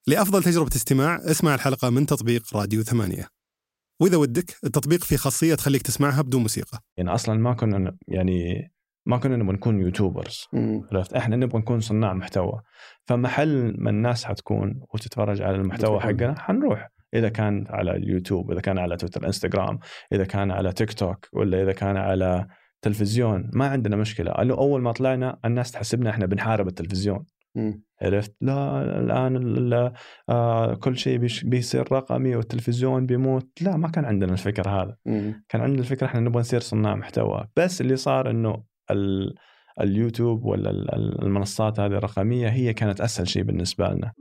لأفضل تجربة استماع اسمع الحلقة من تطبيق راديو 8. وإذا ودك التطبيق فيه خاصية تخليك تسمعها بدون موسيقى. يعني أصلاً ما كنا نبغى نكون يوتيوبرز، عرفت؟ إحنا نبغى نكون صناع محتوى. فمحل ما الناس حتكون وتتفرج على المحتوى حقنا حنروح، إذا كان على اليوتيوب، إذا كان على تويتر، إنستغرام، إذا كان على تيك توك، ولا إذا كان على تلفزيون، ما عندنا مشكلة. قالوا أول ما طلعنا الناس تحسبنا إحنا بنحارب التلفزيون. عرفت؟ لا الآن كل شيء بيصير رقمي والتلفزيون بيموت. لا، ما كان عندنا الفكرة هذا. كان عندنا الفكرة إحنا نبغى نصير صناع محتوى. بس اللي صار إنه اليوتيوب ولا المنصات هذه الرقمية هي كانت أسهل شيء بالنسبة لنا.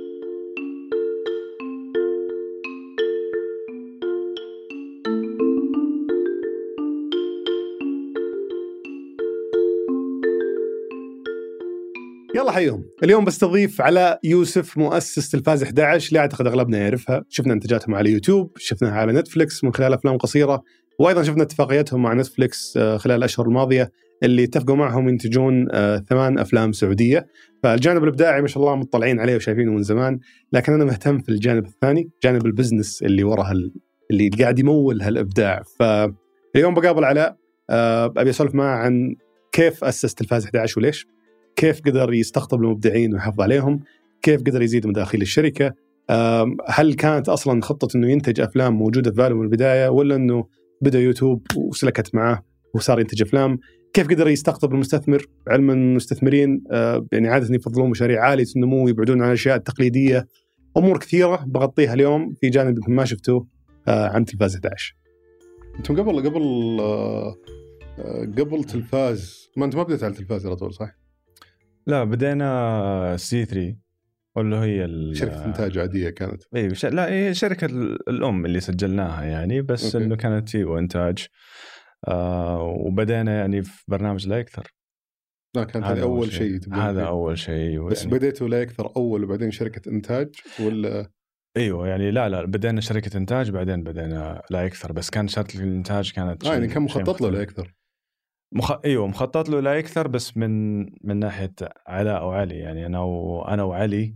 يلا حيهم. اليوم بستضيف على يوسف، مؤسس تلفاز 11 اللي أعتقد أغلبنا يعرفها. شفنا انتاجاتهم على يوتيوب، شفناها على نتفليكس من خلال أفلام قصيرة، وأيضا شفنا اتفاقيتهم مع نتفليكس خلال الأشهر الماضية اللي اتفقوا معهم ينتجون 8 أفلام سعودية. فالجانب الإبداعي ما شاء الله مطلعين عليه وشايفينه من زمان، لكن أنا مهتم في الجانب الثاني، جانب البزنس اللي وراء اللي قاعد يمول هالإبداع. فاليوم بقابل علاء، أبي أسولف معه عن كيف أسس تلفاز 11 وليش، كيف قدر يستقطب المبدعين ويحافظ عليهم، كيف قدر يزيد مداخيل الشركة، هل كانت أصلا خطة أنه ينتج أفلام موجودة في باله من البداية، ولا أنه بدأ يوتيوب وسلكت معه وصار ينتج أفلام، كيف قدر يستقطب المستثمر، علما المستثمرين يعني عادة يفضلون مشاريع عالية النمو، يبعدون عن الأشياء التقليدية. أمور كثيرة بغطيها اليوم في جانب ما شفتوه عن تلفاز 11. أنتم قبل تلفاز، ما أنت ما بدأت على التلفاز على طول صح؟ لا، بدينا C3 واللي هي شركة إنتاج عادية كانت. لا، هي شركة الأم اللي سجلناها يعني، بس إنه كانت وإنتاج. وبدأنا يعني في برنامج لا يكثر. لا، كانت هذا أول شيء. هذا أول شيء. بس يعني بديتوا لا يكثر أول وبعدين شركة إنتاج ولا؟ أيوة يعني لا بدينا شركة إنتاج بعدين بدينا لا يكثر، بس كان شرط الإنتاج كانت يعني كان مخطط له لا يكثر. ايوه مخطط له لا يكثر، بس من ناحيه علاء وعلي. يعني انا وعلي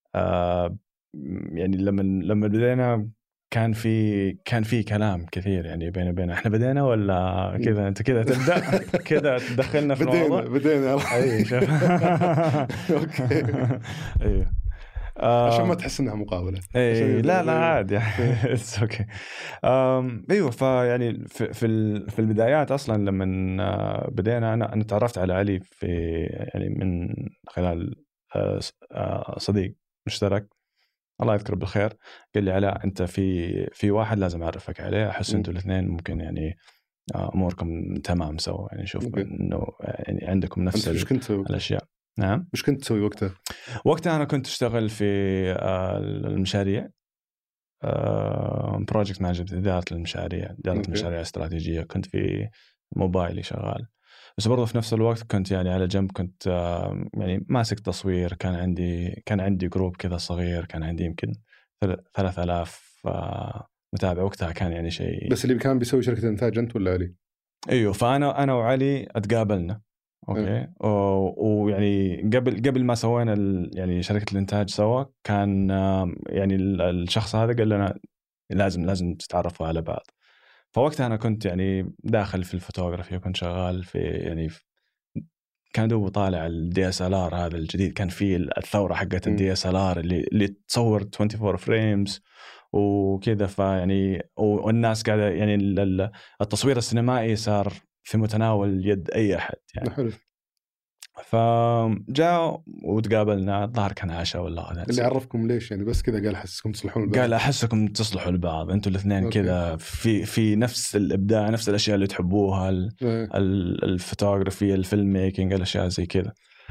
يعني لما بدينا كان في كلام كثير يعني بيننا. احنا بدينا ولا كذا انت كذا تبدا كذا تدخلنا في الموضوع؟ بدينا اي شوف. اوكي ايوه عشان ما تحس انها مقابله. لا عادي يعني اتس اوكي. ايوه فيعني في البدايات اصلا لما بدينا انا تعرفت على علي في يعني من خلال صديق مشترك الله يذكره بالخير. قال لي علاء انت في واحد لازم اعرفك عليه، احس انتوا الاثنين ممكن يعني اموركم تمام سوا، يعني شوف انه يعني عندكم نفس الاشياء. نعم. مش كنت تسوي وقتها أنا كنت أشتغل في المشاريع، بروجكت مانجمنت، إدارة المشاريع، مشاريع استراتيجية. كنت في موبايلي شغال، بس برضه في نفس الوقت كنت يعني على جنب كنت يعني ماسك تصوير. كان عندي جروب كذا صغير، كان عندي يمكن 3000 متابع وقتها. كان يعني شيء. بس اللي كان بيسوي شركة إنتاج أنت ولا علي؟ أيوه، فأنا وعلي أتقابلنا. اوكي. ويعني قبل ما سوينا يعني شركه الانتاج سوا، كان يعني الشخص هذا قال لنا لازم تتعرفوا على بعض. فوقتها انا كنت يعني داخل في الفوتوغرافي، وكنت شغال في يعني كان دوب طالع الDSLR هذا الجديد. كان فيه الثوره حقت الDSLR اللي تصور 24 فريمز وكذا. فيعني والناس قاعده يعني التصوير السينمائي صار في متناول يد أي أحد يعني. حلو. فجاء وتقابلنا، الظاهر كان عشاء ولا غدا. اللي عرفكم ليش يعني؟ بس كذا قال أحسكم تصلحون لبعض. قال أحسكم تصلحوا لبعض أنتوا الاثنين كذا في نفس الإبداع، نفس الأشياء اللي تحبوها، الفوتوغرافي، الفيلم ميكينج، الأشياء زي كذا.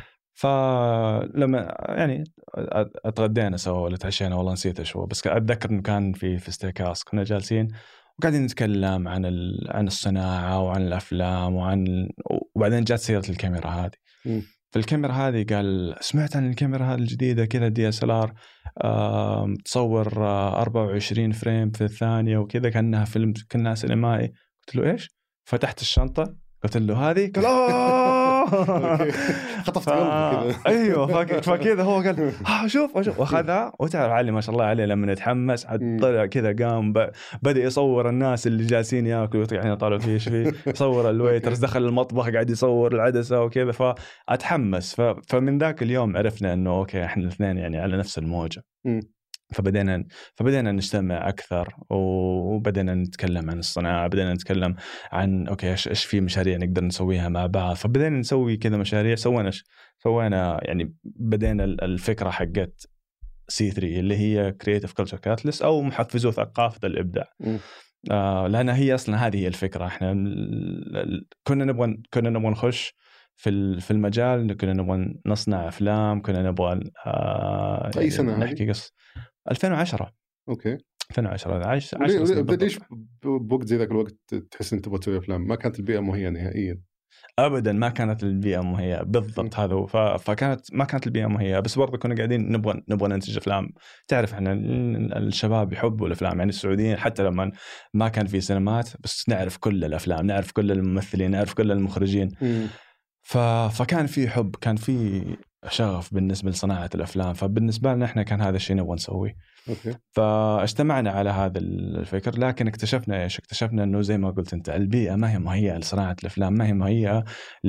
فلما يعني اتغدينا سوا ولا تعشينا، والله نسيت شو، بس أتذكر إنه كان في ستيكاس كنا جالسين وقاعدين نتكلم عن الصناعة وعن الأفلام وبعدين جات سيرة الكاميرا هذه. في الكاميرا هذه قال سمعت عن الكاميرا هذه الجديدة كذا DSLR تصور 24 فريم في الثانية وكذا، كأنها فيلم، كأنها سينمائي. قلت له إيش؟ فتحت الشنطة قلت له هذه. قال خطفت قلبي كذا. ايوه فكذا هو قال شوف واخذها. وتعرف علي ما شاء الله عليه لما يتحمس طلع كذا قام بدا يصور الناس اللي جالسين ياكلوا يعني طالع فيه يصور الويترز دخل المطبخ قاعد يصور العدسه وكذا. فاتحمس. فمن ذاك اليوم عرفنا انه اوكي احنا الاثنين يعني على نفس الموجه. فبدينا نجتمع أكثر وبدينا نتكلم عن الصناعة. بدينا نتكلم عن أوكي إيش في مشاريع نقدر نسويها مع بعض. فبدينا نسوي كذا مشاريع. سوينا يعني بدينا الفكرة حقت C3 اللي هي Creative Culture Catalyst أو محفزو ثقافة الإبداع. لأن هي أصلا هذه هي الفكرة. إحنا كنا نبغى نخش في المجال. كنا نبغى نصنع أفلام. كنا نبغى أي سنة نحكي قصة 2010. اوكي 2010 عايش ليش بوقت زي ذاك الوقت تحس انت تبغى تسوي افلام؟ ما كانت البيئه مهيئه نهائيا. ابدا ما كانت البيئه مهيئه بالضبط. هذا ما كانت البيئه مهيئه. بس برضه كنا قاعدين نبغى ننتج افلام. تعرف احنا الشباب يحبوا الافلام يعني السعوديين حتى لما ما كان في سينمات بس نعرف كل الافلام نعرف كل الممثلين نعرف كل المخرجين. فكان في حب كان في شغف بالنسبة لصناعة الأفلام. فبالنسبة لنا إحنا كان هذا الشيء نبغى نسويه. فاجتمعنا على هذا الفكر. لكن اكتشفنا إنه زي ما قلت أنت البيئة ما هي مهيئة لصناعة الأفلام. ما هي مهيئة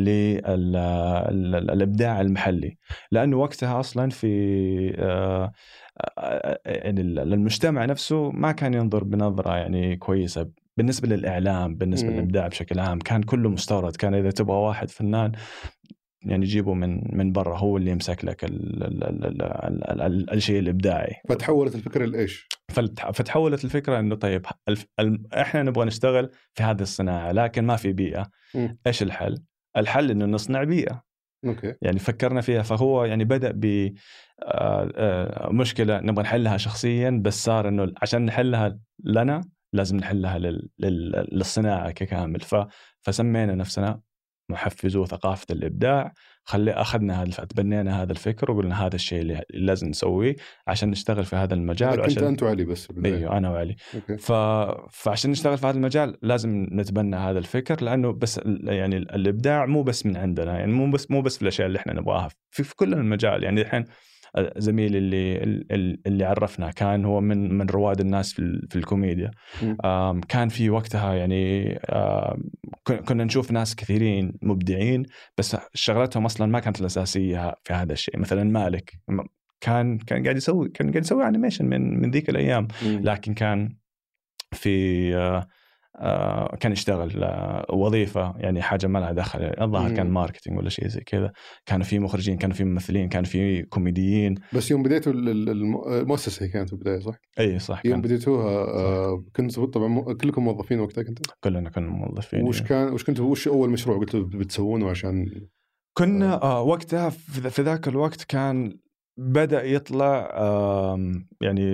للإبداع المحلي. لأنه وقتها أصلا في يعني المجتمع نفسه ما كان ينظر بنظرة يعني كويسة بالنسبة للإعلام بالنسبة للإبداع بشكل عام. كان كله مستورد. كان إذا تبغى واحد فنان يعني جيبه من برا هو اللي يمسك لك الشيء الإبداعي. فتحولت الفكرة لإيش؟ فتحولت الفكرة إنه طيب إحنا نبغى نشتغل في هذه الصناعة لكن ما في بيئة. إيش الحل؟ الحل إنه نصنع بيئة. أوكي. يعني فكرنا فيها. فهو يعني بدأ بمشكلة نبغى نحلها شخصيا بس صار إنه عشان نحلها لنا لازم نحلها للصناعة ككامل. فسمينا نفسنا محفزو ثقافة الإبداع. أخذنا تبنينا هذا الفكر وقلنا هذا الشيء اللي لازم نسويه عشان نشتغل في هذا المجال. كنت أنت وعلي بس؟ أيوه أنا وعلي. فعشان نشتغل في هذا المجال لازم نتبنى هذا الفكر. لأنه بس يعني الإبداع مو بس من عندنا يعني مو بس في الأشياء اللي إحنا نبغاها في كل المجال. يعني الحين زميل اللي عرفنا كان هو من رواد الناس في الكوميديا. كان في وقتها يعني كنا نشوف ناس كثيرين مبدعين بس شغلتهم اصلا ما كانت الاساسيه في هذا الشيء. مثلا مالك كان قاعد يسوي انيميشن من ذيك الايام. لكن كان في كان يشتغل وظيفة يعني حاجة ما لها دخل. الظاهر كان ماركتينج ولا شيء زي كذا. كانوا في مخرجين كانوا في ممثلين كانوا في كوميديين. بس يوم بديتوا المؤسسة هي كانت في البداية صح؟ أي صح. يوم بديتوها كنتوا طبعا كلكم موظفين وقتها كنتوا؟ كلنا كنا موظفين. وش أول مشروع قلتوا بتسوونه عشان؟ كنا وقتها في ذاك الوقت كان بدأ يطلع يعني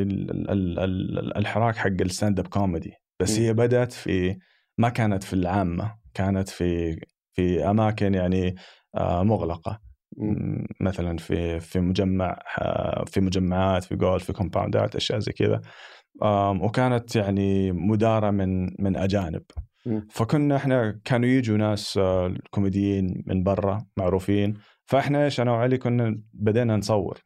الحراك حق الستاند اب كوميدي. بس هي بدأت ما كانت في العامة. كانت في أماكن يعني مغلقة. مثلا في مجمعات في جولف في كومباوندات أشياء زي كذا. وكانت يعني مدارة من أجانب. فكنا كانوا يجوا ناس كوميديين من برا معروفين. فإحنا أنا وعلي بدينا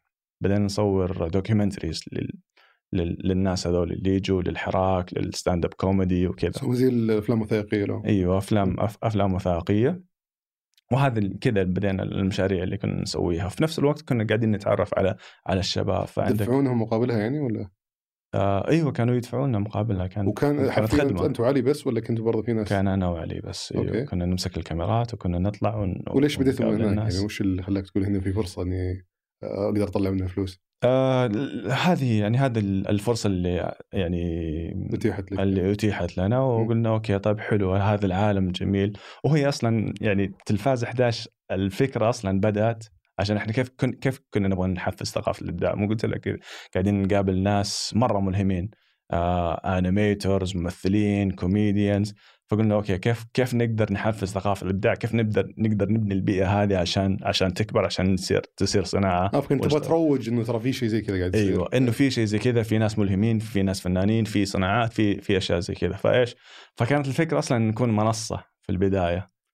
نصور دوكيومنتريز للناس هذول اللي يجوا للحراك للستاند اب كوميدي وكذا. زي الافلام الوثائقيه ايوه افلام وثائقيه. وهذا كذا بدينا المشاريع اللي كنا نسويها. في نفس الوقت كنا قاعدين نتعرف على الشباب. يدفعونهم مقابلها يعني ولا؟ ايوه كانوا يدفعوننا مقابلها. وكان خدمه. انت وعلي بس ولا كنتوا برضه في ناس؟ كان انا وعلي بس. أيوة. كنا نمسك الكاميرات وكنا نطلع وليش بديتوا من هناك يعني؟ وش اللي خلاك تقول هنا في فرصه اني اقدر اطلع منها فلوس؟ هذه يعني هذا الفرصة اللي يعني أتيحت لنا. وقلنا أوكي طيب حلو هذا العالم جميل. وهي أصلا يعني تلفاز 11 الفكرة أصلا بدأت عشان إحنا كيف كنا نبغى نحفز ثقافة الإبداع. مو قلت لك قاعدين نقابل ناس مرة ملهمين أنيميتورز ممثلين كوميديانز. فقلنا أوكي كيف نقدر نحفز ثقافة الإبداع. كيف نقدر نبني البيئة هذه عشان تكبر عشان تصير صناعة. كنت تبغى تروج إنه ترى في شيء زي كذا قاعد يصير. أيوة إنه في شيء زي كذا. في ناس ملهمين في ناس فنانين في صناعات في أشياء زي كذا. فكانت الفكرة أصلا نكون منصة في البداية.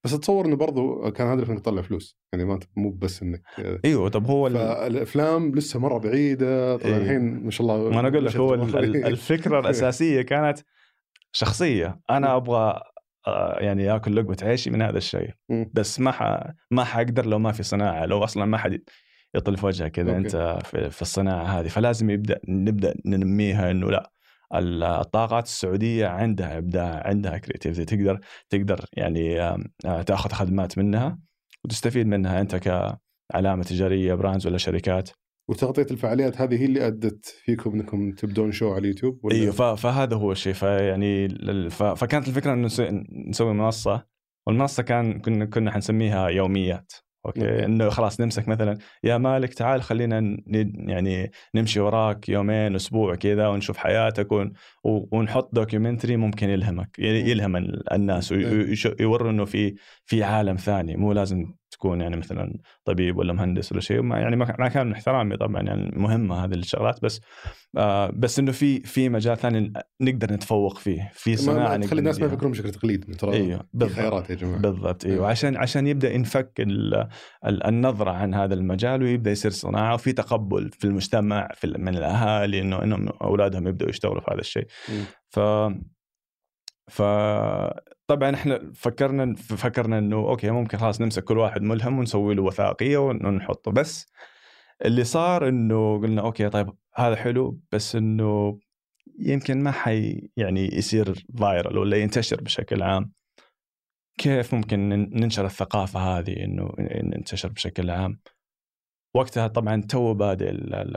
بس اتصور انه برضو كان هدف انك تطلع فلوس، يعني ما مو بس انك ايوه. طب هو الافلام لسه مره بعيده طبعا. الحين ما شاء الله، ما انا اقول لك هو الفكره الاساسيه كانت شخصيه، انا ابغى يعني اكل لقمه عيشي من هذا الشيء، بس ما حقدر لو ما في صناعه، لو اصلا ما حد يطل في وجهك كذا انت في الصناعه هذه. فلازم نبدا ننميها، انه لا، الطاقات السعوديه عندها ابداع، عندها كرياتيفيتي، تقدر يعني تاخذ خدمات منها وتستفيد منها انت كعلامه تجاريه، براندز ولا شركات. وتغطيه الفعاليات هذه هي اللي ادت فيكم انكم تبدون شو على اليوتيوب ولا؟ ايوه، فهذا هو الشيء. فيعني فكانت الفكره انه نسوي منصه، والمنصه كنا حنسميها يوميات. اوكي. انه خلاص نمسك مثلا يا مالك تعال خلينا يعني نمشي وراك يومين اسبوع كذا ونشوف حياتك ونحط دوكيومنتري ممكن يلهم الناس ويوروا انه في عالم ثاني، مو لازم تكون يعني مثلا طبيب ولا مهندس ولا شيء. يعني ما كان من احترامي طبعا، يعني مهمه هذه الشغلات، بس انه في مجال ثاني نقدر نتفوق فيه، في صناعه تخلي الناس ما يفكرون بشكل تقليدي. ترى ايوه في خيارات يا جماعه. بالضبط. ايوه عشان يبدا ينفك النظره عن هذا المجال، ويبدا يصير صناعه وفي تقبل في المجتمع من الاهالي انهم اولادهم يبداوا يشتغلوا في هذا الشيء. طبعا احنا فكرنا انه اوكي ممكن خلاص نمسك كل واحد ملهم ونسوي له وثائقيه ونحطه. بس اللي صار انه قلنا اوكي طيب هذا حلو، بس انه يمكن ما يعني يصير فايرل ولا ينتشر بشكل عام. كيف ممكن ننشر الثقافة هذه انه ننتشر بشكل عام؟ وقتها طبعا تو بادئ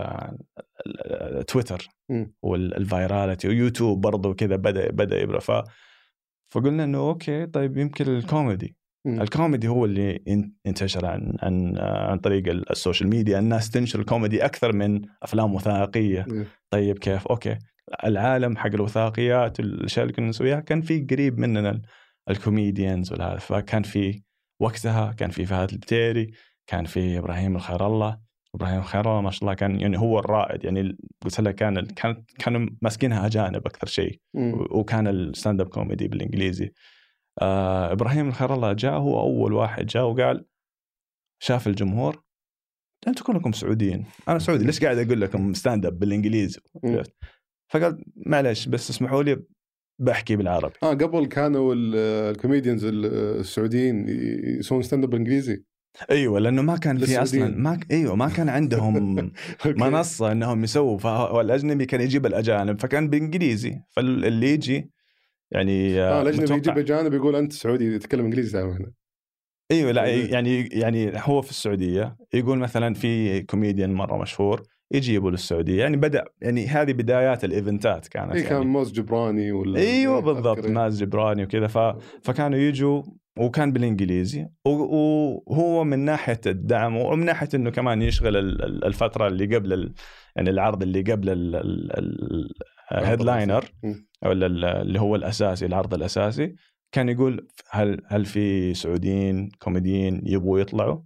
تويتر والفايراليتي، ويوتيوب برضو كذا بدأ يبرى. فقلنا انه اوكي طيب يمكن الكوميدي هو اللي انتشر عن طريق السوشيال ميديا. الناس تنشر الكوميدي اكثر من افلام وثائقيه. طيب كيف؟ اوكي العالم حق الوثائقيات الاشياء اللي كنا نسويها كان في قريب مننا الكوميديانز والهذا. فكان في وقتها كان في فهد البتيري، كان في ابراهيم الخير الله ما شاء الله كان يعني هو الرائد. يعني قلت لك كانوا ماسكينها اجانب اكثر شيء، وكان الستاند اب كوميدي بالانجليزي. ابراهيم الخير الله جاء، هو اول واحد جاء وقال، شاف الجمهور، انتم كلكم سعوديين، انا سعودي، ليش قاعد اقول لكم ستاند اب بالانجليزي؟ فقال معلش بس اسمحوا لي بحكي بالعربي. قبل كانوا الكوميديانز السعوديين يسوون ستاند اب بالانجليزي. ايوه لانه ما كان في اصلا ما كان عندهم منصه انهم يسووا، والاجنبي كان يجيب الاجانب فكان بالانجليزي. فاللي يجي يعني الاجنبي يجيب اجانب يقول انت سعودي يتكلم انجليزي هنا. ايوه لا يعني هو في السعوديه يقول مثلا في كوميديان مره مشهور يجيبوا للسعوديه. يعني بدا يعني هذه بدايات الايفنتات كانت. كان يعني ماز جبراني ولا ايوه بالضبط ماز جبراني وكذا. فكانوا يجوا وكان بالانجليزي، وهو من ناحيه الدعم ومن ناحيه انه كمان يشغل الفتره اللي قبل يعني العرض اللي قبل الهيدلاينر ولا اللي هو الاساسي، العرض الاساسي. كان يقول هل في سعوديين كوميديين يبغوا يطلعوا؟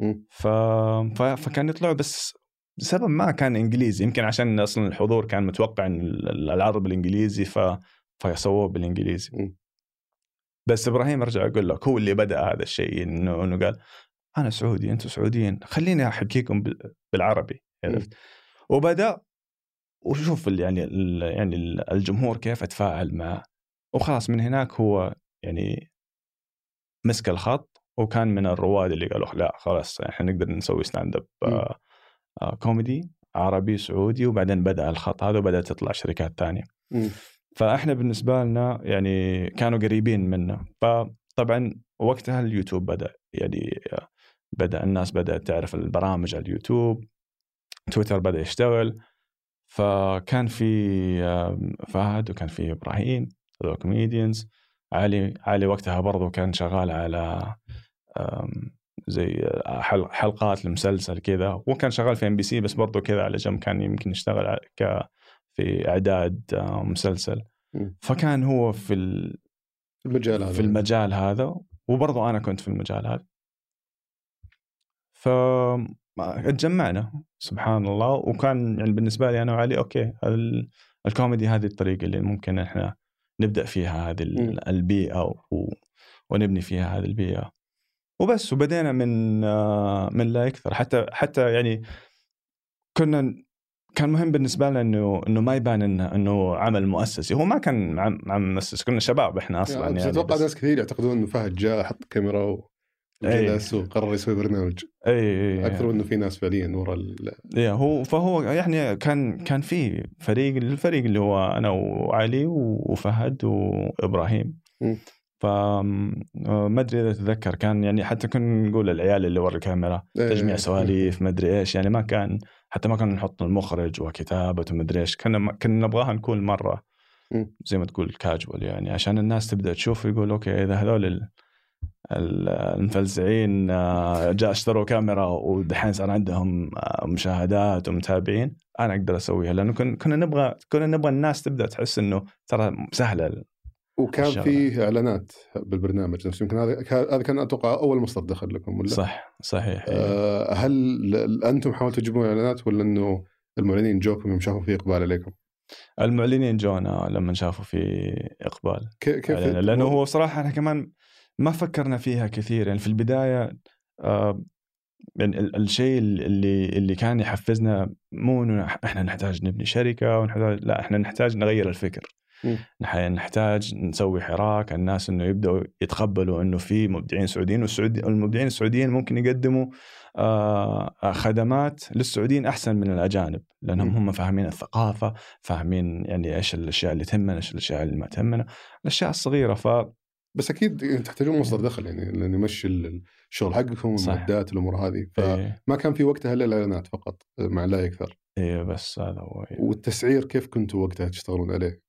فكان يطلعوا، بس بسبب ما كان انجليزي، يمكن عشان اصلا الحضور كان متوقع ان العرض بالانجليزي فيسووه بالانجليزي. بس ابراهيم ارجع اقول لك هو اللي بدا هذا الشيء، انه قال انا سعودي انتم سعوديين، خليني احكيكم بالعربي. وبدا وشوف يعني الجمهور كيف اتفاعل معه، وخلاص من هناك هو يعني مسك الخط، وكان من الرواد اللي قالوا لا خلاص احنا نقدر نسوي ستاند اب كوميدي عربي سعودي. وبعدين بدأ الخط هذا وبدأت تطلع شركات تانية. فاحنا بالنسبة لنا يعني كانوا قريبين منه. فطبعا وقتها اليوتيوب بدأ الناس بدأت تعرف البرامج على اليوتيوب، تويتر بدأ يشتغل. فكان في فهد وكان في إبراهيم كوميديانز. علي وقتها برضو كان شغال على زي حلقات المسلسل كذا، وكان شغال في MBC بس برضو كذا على جنب، كان يمكن يشتغل في إعداد مسلسل. فكان هو في المجال هذا وبرضو أنا كنت في المجال هذا. فاتجمعنا سبحان الله، وكان يعني بالنسبة لي أنا وعلي أوكي الكوميدي هذه الطريقة اللي ممكن إحنا نبدأ فيها هذه البيئة ونبني فيها هذه البيئة وبس. وبدينا من لا يكثر، حتى يعني كان مهم بالنسبة لنا إنه ما يبان إنه عمل مؤسسي. هو ما كان عمل مؤسسي، كنا شباب إحنا أصلاً يعني أتوقع ناس كثير يعتقدون إنه فهد جاء حط كاميرا وجلس وقرر يسوي برنامج. أكثر إنه في ناس فعلياً ورا فهو يعني كان في الفريق اللي هو أنا وعلي وفهد وإبراهيم. فما أدري إذا تذكر، كان يعني حتى كنا نقول العيال اللي ورا الكاميرا تجميع سواليف ما أدري إيش، يعني ما كان نحط المخرج وكتابة وما أدري إيش. كنا نبغاها نكون مرة زي ما تقول كاجوال، يعني عشان الناس تبدأ تشوف يقول أوكي إذا هذول المفلسعين جاء اشتروا كاميرا ودحين صار عندهم مشاهدات ومتابعين، أنا أقدر أسويها. لأنه كنا نبغى الناس تبدأ تحس إنه ترى سهلة. وكان فيه إعلانات بالبرنامج نفسه، يمكن هذا كان أتوقع أول مصدر دخل لكم ولا؟ صحيح. هل أنتم حاولتوا تجيبون إعلانات ولا إنه المعلنين جوكم يوم شافوا في إقبال عليكم؟ المعلنين جونا لما شافوا في إقبال. كيف لأنه هو صراحة أنا كمان ما فكرنا فيها كثير. يعني في البداية يعني الشيء اللي كان يحفزنا مو إنه إحنا نحتاج نبني شركة لا، إحنا نحتاج نغير الفكر. نحتاج نسوي حراك الناس إنه يبدأوا يتقبلوا إنه في مبدعين سعوديين، والمبدعين السعوديين ممكن يقدموا خدمات للسعوديين أحسن من الأجانب، لأنهم هم فاهمين الثقافة، فاهمين يعني إيش الأشياء اللي تهمنا، إيش الأشياء اللي ما تهمنا، الأشياء الصغيرة. بس أكيد تحتاجون مصدر دخل يعني لأن يمشي الشغل حقكم والمعدات والأمور هذه. فما كان في وقتها إلا الإعلانات فقط مع لا يكثر. بس هذا هو. والتسعير كيف كنتوا وقتها تشتغلون عليه؟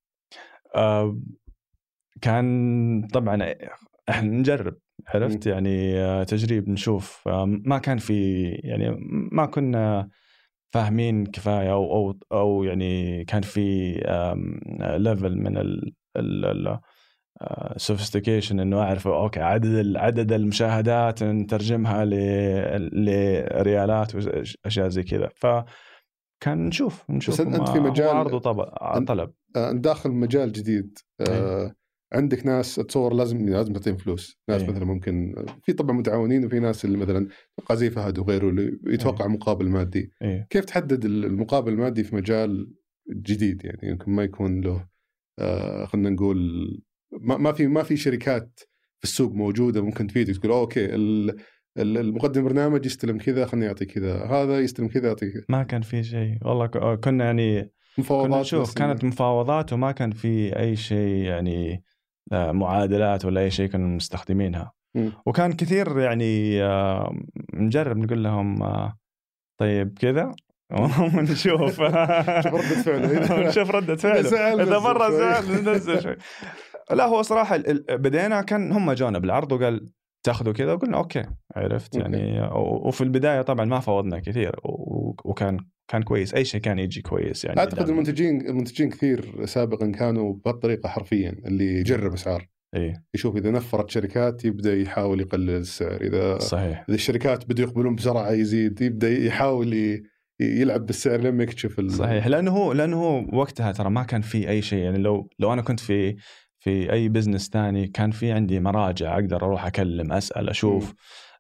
كان طبعا احنا نجرب، عرفت يعني تجريب نشوف. ما كان في يعني ما كنا فاهمين كفاية أو يعني كان في ليفل من ال sophistication إنه أعرف أوكي عدد المشاهدات نترجمها لريالات وأشياء زي كذا. فكان نشوف بس أنت في مجال عرض وطلب داخل مجال جديد. عندك ناس تصور لازم تعطيهم فلوس، ناس مثلا ممكن في طبعا متعاونين، وفي ناس اللي مثلا قاضي فهد وغيره اللي يتوقع مقابل مادي. كيف تحدد المقابل المادي في مجال جديد؟ يعني يمكن ما يكون له خلينا نقول ما في شركات في السوق موجودة ممكن تفيدك تقول أوكي المقدم برنامج يستلم كذا خلني أعطي كذا، هذا يستلم كذا أعطي كذا. ما كان في شيء والله. كنا يعني مفاوضات، كانت مفاوضات وما كان في أي شيء يعني معادلات ولا أي شيء كنا مستخدمينها. وكان كثير يعني نجرب نقول لهم طيب كذا ونشوف نشوف ردة فعله إذا مرة زعل ننزل شوي. لا هو صراحة بدينا كان هم جونا بالعرض وقال تاخذوا كذا، وقلنا أوكي عرفت يعني. وفي البداية طبعا ما فوضنا كثير وكان كويس، أي شيء كان يجي كويس يعني. أعتقد المنتجين كثير سابقا كانوا بهالطريقة حرفيا، اللي يجرب أسعار يشوف إذا نفرت شركات يبدأ يحاول يقلل السعر، إذا صحيح إذا الشركات بدأوا يقبلون بسرعة يزيد، يبدأ يحاول يلعب بالسعر لما يكتشف صحيح. لأنه وقتها ترى ما كان في أي شيء يعني. لو أنا كنت في أي بزنس تاني كان في عندي مراجع أقدر أروح أكلم أسأل أشوف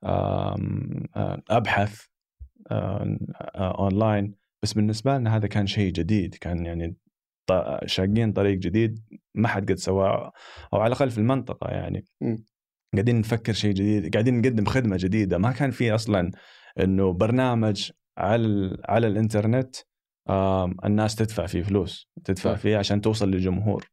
أبحث أونلاين. بس بالنسبة لنا هذا كان شيء جديد، كان يعني شاقين طريق جديد ما حد قد سواه، أو على الأقل في المنطقة يعني. قاعدين نفكر شيء جديد، قاعدين نقدم خدمة جديدة. ما كان في أصلا إنه برنامج على الإنترنت الناس تدفع فيه فلوس، تدفع فيه عشان توصل للجمهور.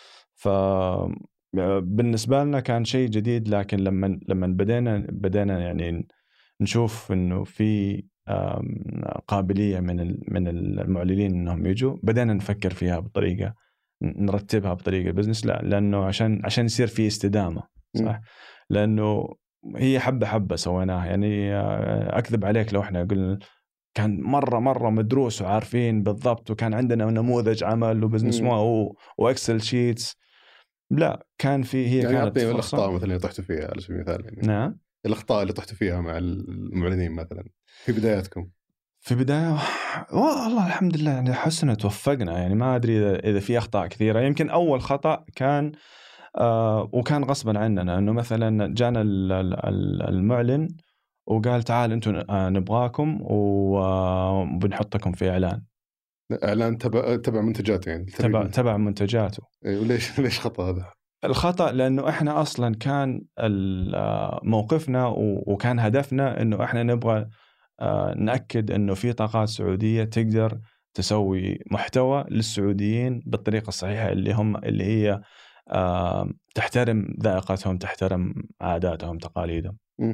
فبالنسبة لنا كان شيء جديد. لكن لما بدينا يعني نشوف إنه في قابلية من المعلنين إنهم يجوا، بدأنا نفكر فيها بطريقة نرتبها بطريقة بزنس. لا لأنه عشان يصير في استدامة، صح؟ لأنه هي حبة سويناها يعني. أكذب عليك لو إحنا قلنا كان مرة مدروس وعارفين بالضبط وكان عندنا نموذج عمل وبزنس وإكسل شيتس. لا كان هي يعني كانت فرصة. الأخطاء مثلا اللي طحتوا فيها على سبيل المثال يعني. نعم الأخطاء اللي طحتوا فيها مع المعلنين مثلا في بداياتكم. في بداية والله الحمد لله يعني حسنا توفقنا يعني. ما أدري إذا في أخطاء كثيرة. يمكن أول خطأ كان وكان غصبا عننا انه مثلا جانا المعلن وقال تعال انتم نبغاكم وبنحطكم في اعلان تبع منتجاته، يعني تبع منتجاته. ليش خطأ هذا؟ الخطأ لانه احنا اصلا كان موقفنا وكان هدفنا انه احنا نبغى نأكد انه في طاقات سعودية تقدر تسوي محتوى للسعوديين بالطريقة الصحيحة اللي هي تحترم ذائقتهم، تحترم عاداتهم، تقاليدهم.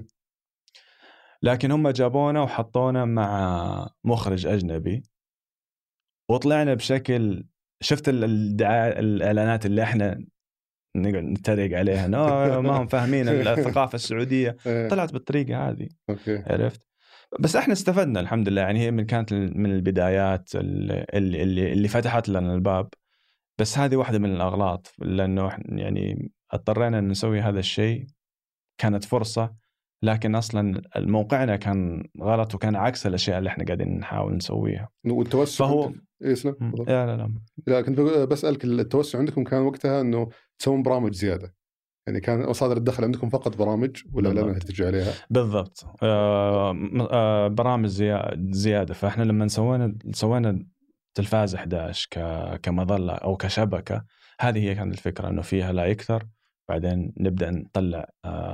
لكن هم جابونا وحطونا مع مخرج أجنبي وطلعنا بشكل، شفت الإعلانات اللي احنا نقعد نتريق عليها ما هم فاهمين الثقافة السعودية، طلعت بالطريقة هذه. عرفت؟ بس احنا استفدنا الحمد لله، يعني هي كانت من البدايات اللي فتحت لنا الباب. بس هذه واحدة من الأغلاط، لأنه يعني اضطرينا أن نسوي هذا الشيء، كانت فرصة لكن أصلا موقعنا كان غلط وكان عكس الأشياء اللي احنا قاعدين نحاول نسويها. والتوسع فهو لا كنت بسألك، التوسع عندكم كان وقتها أنه تسوون برامج زيادة، يعني كان مصادر الدخل عندكم فقط برامج ولا لا ترجع عليها؟ بالضبط. برامج زيادة. فإحنا لما سوينا تلفاز 11 كمظلة أو كشبكة، هذه هي كانت الفكرة، أنه فيها لا يكثر، بعدين نبدأ نطلع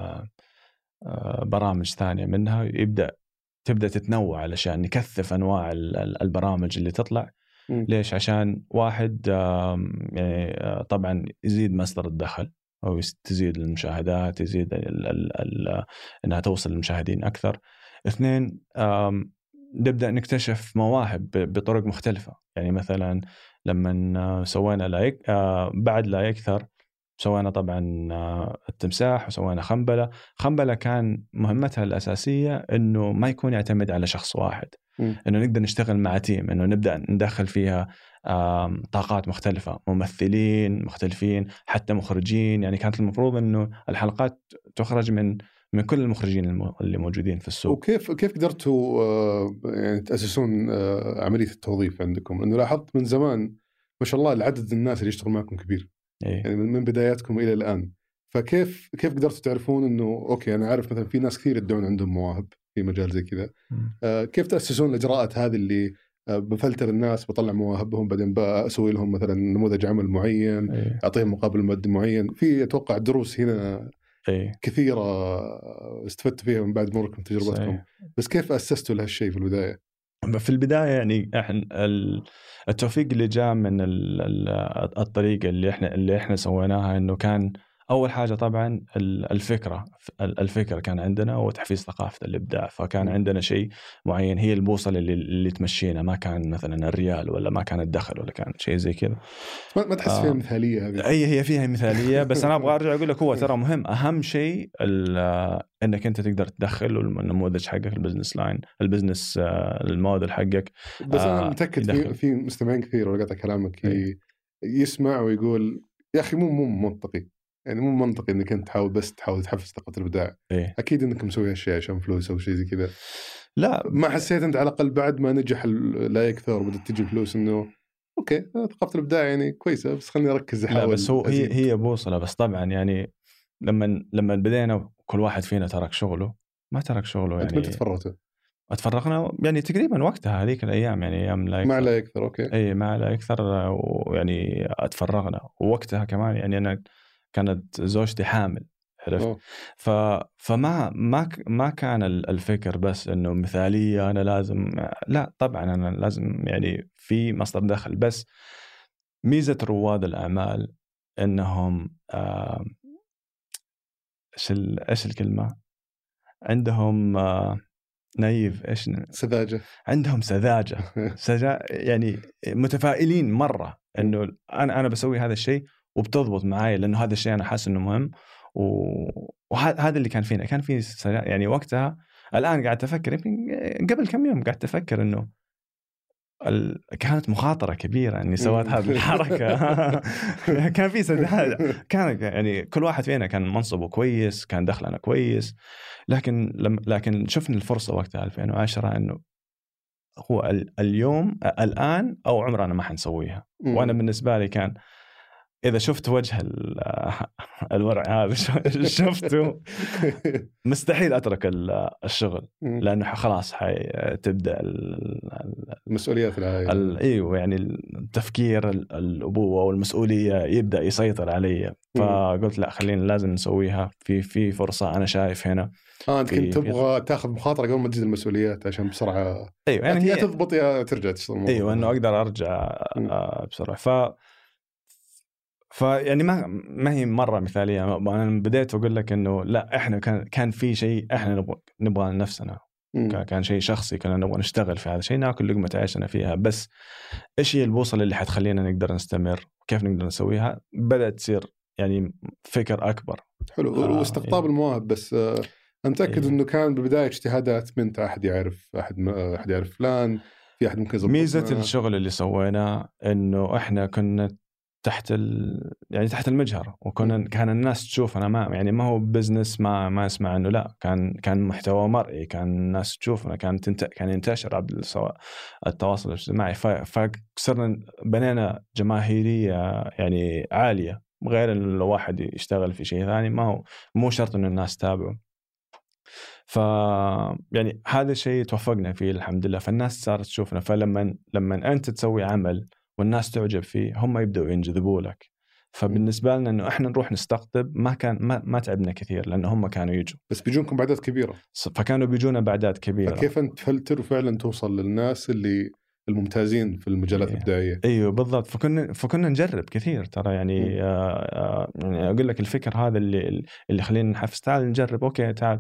برامج ثانية منها، تبدأ تتنوع الأشياء، نكثف أنواع البرامج اللي تطلع. ليش؟ عشان واحد يعني طبعا يزيد مصدر الدخل أو تزيد المشاهدات، تزيد أنها توصل للمشاهدين أكثر. 2 نبدأ نكتشف مواهب بطرق مختلفة. يعني مثلا لما سوينا بعد لا يكثر سوينا طبعا التمساح وسوينا خنبلة كان مهمتها الأساسية أنه ما يكون يعتمد على شخص واحد، أنه نقدر نشتغل مع تيم، أنه نبدأ ندخل فيها طاقات مختلفة، ممثلين مختلفين، حتى مخرجين. يعني كانت المفروض أنه الحلقات تخرج من كل المخرجين اللي موجودين في السوق. وكيف قدرتوا يعني تأسسون عملية التوظيف عندكم؟ أنه لاحظت من زمان ما شاء الله العدد الناس اللي يشتغل معكم كبير، يعني من بداياتكم إلى الآن. فكيف قدرتوا تعرفون أنه أوكي أنا عارف مثلا في ناس كثير يدعون عندهم مواهب في مجال زي كذا، كيف تأسسون الإجراءات هذه اللي بفلتر الناس، بطلع مواهبهم، بعدين بأسوي لهم مثلا نموذج عمل معين، أعطيهم مقابل مادي معين؟ في أتوقع دروس هنا كثيرة استفدت فيها من بعد مروركم تجربتكم. بس كيف أسستوا لهالشيء في البداية؟ في البداية يعني احنا التوفيق اللي جاء من الطريقة اللي احنا سويناها، انه كان اول حاجة طبعا الفكرة كان عندنا، وتحفيز ثقافة الابداع. فكان عندنا شيء معين هي البوصلة اللي تمشينا، ما كان مثلا الريال ولا ما كان الدخل ولا كان شيء زي كذا. ما تحس فيها مثالية هذه؟ هي فيها مثالية، بس انا ابغى ارجع اقول لك هو ترى مهم. اهم شيء انك انت تقدر تدخل النموذج حقك، البزنس لاين، البزنس الموديل حقك. بس انا متاكد في مستمعين كثير وقطع كلامك يسمع ويقول يا اخي مو منطقي، يعني مو منطقي انك انت تحاول تحفز طاقه الابداع. اكيد انك مسوي هالشيء عشان فلوس او شيء زي كذا. لا ما حسيت انت على الاقل بعد ما نجح لا يكثر وبدت تجي فلوس انه اوكي ثقافه الابداع يعني كويسه، بس خليني اركز احاول؟ لا بس هي بوصله. بس طبعا يعني لما بدينا كل واحد فينا ترك شغله، ما ترك شغله يعني. انت متى تفرغنا يعني تقريبا وقتها هذيك الايام، يعني ايام لا يكثر. مع لا يكثر اوكي. اي مع لا يكثر، ويعني اتفرغنا. ووقتها كمان يعني انا كانت زوجتي حامل، عرفت. فما كان الفكر بس انه مثاليه انا لازم، لا طبعا انا لازم يعني في مصدر دخل. بس ميزه رواد الاعمال انهم ايش الكلمه، عندهم نايف، ايش سذاجه، عندهم سذاجه يعني متفائلين مره انه انا بسوي هذا الشيء وبتضبط معاي، لانه هذا الشيء انا حاسس انه مهم. وهذا اللي كان فينا، كان في يعني وقتها. الان قاعد افكر، قبل كم يوم قاعد افكر انه كانت مخاطره كبيره اني سويت هذه الحركه. كان في سذاجه، كان يعني كل واحد فينا كان منصبه كويس، كان دخلنا كويس، لكن شفنا الفرصه وقتها 2010 انه هو اليوم الان او عمرنا ما حنسويها. وانا بالنسبه لي كان اذا شفت وجه الورع هذا شفته مستحيل اترك الشغل، لانه خلاص تبدا المسؤوليات العائله. ايوه يعني التفكير الابوه والمسؤوليه يبدا يسيطر علي. فقلت لا خلينا لازم نسويها في فرصه انا شايف هنا. انت كنت تبغى تاخذ مخاطره قبل ما تجي المسؤوليات عشان بسرعه ايوه يعني يا تضبط يا ترجع تشتغل. ايوه انه اقدر ارجع بسرعه. يعني ما هي مره مثاليه. انا بديت اقول لك انه لا احنا كان في شيء احنا نبغى لنفسنا، كان شيء شخصي، كنا نبغى نشتغل في هذا الشيء، ناكل لقمه عيشنا فيها. بس ايش هي البوصله اللي حتخلينا نقدر نستمر وكيف نقدر نسويها؟ بدات تصير يعني فكر اكبر. حلو. واستقطاب المواهب. بس انا متاكد انه كان بالبدايه اجتهادات من احد يعرف فلان، في احد ممكن يضبط. ميزه الشغل اللي سويناه انه احنا كنا تحت تحت المجهر، كان الناس تشوفنا، ما هو بزنس ما اسمع عنه، لا كان محتوى مرئي، كان الناس تشوفنا، كان ينتشر عبر التواصل الاجتماعي. فصرنا بنينا جماهيرية يعني عالية، غير إنه لو واحد يشتغل في شيء ثاني مو شرط إنه الناس تتابعه. يعني هذا الشيء توفقنا فيه الحمد لله، فالناس صارت تشوفنا. فلما أنت تسوي عمل والناس تعجب فيه، هم يبدأوا ينجذبوا لك. فبالنسبة لنا إنه إحنا نروح نستقطب ما تعبنا كثير، لأنه هم كانوا يجوا. بس بيجونكم بعدات كبيرة. فكانوا بيجونا بعدات كبيرة. فكيف أنت تفلتر وفعلا توصل للناس اللي الممتازين في المجالات الإبداعية؟ أيوه بالضبط. فكنا نجرب كثير ترى يعني. يعني أقول لك الفكر هذا اللي خلينا نحفز، تعال نجرب، أوكي تعال.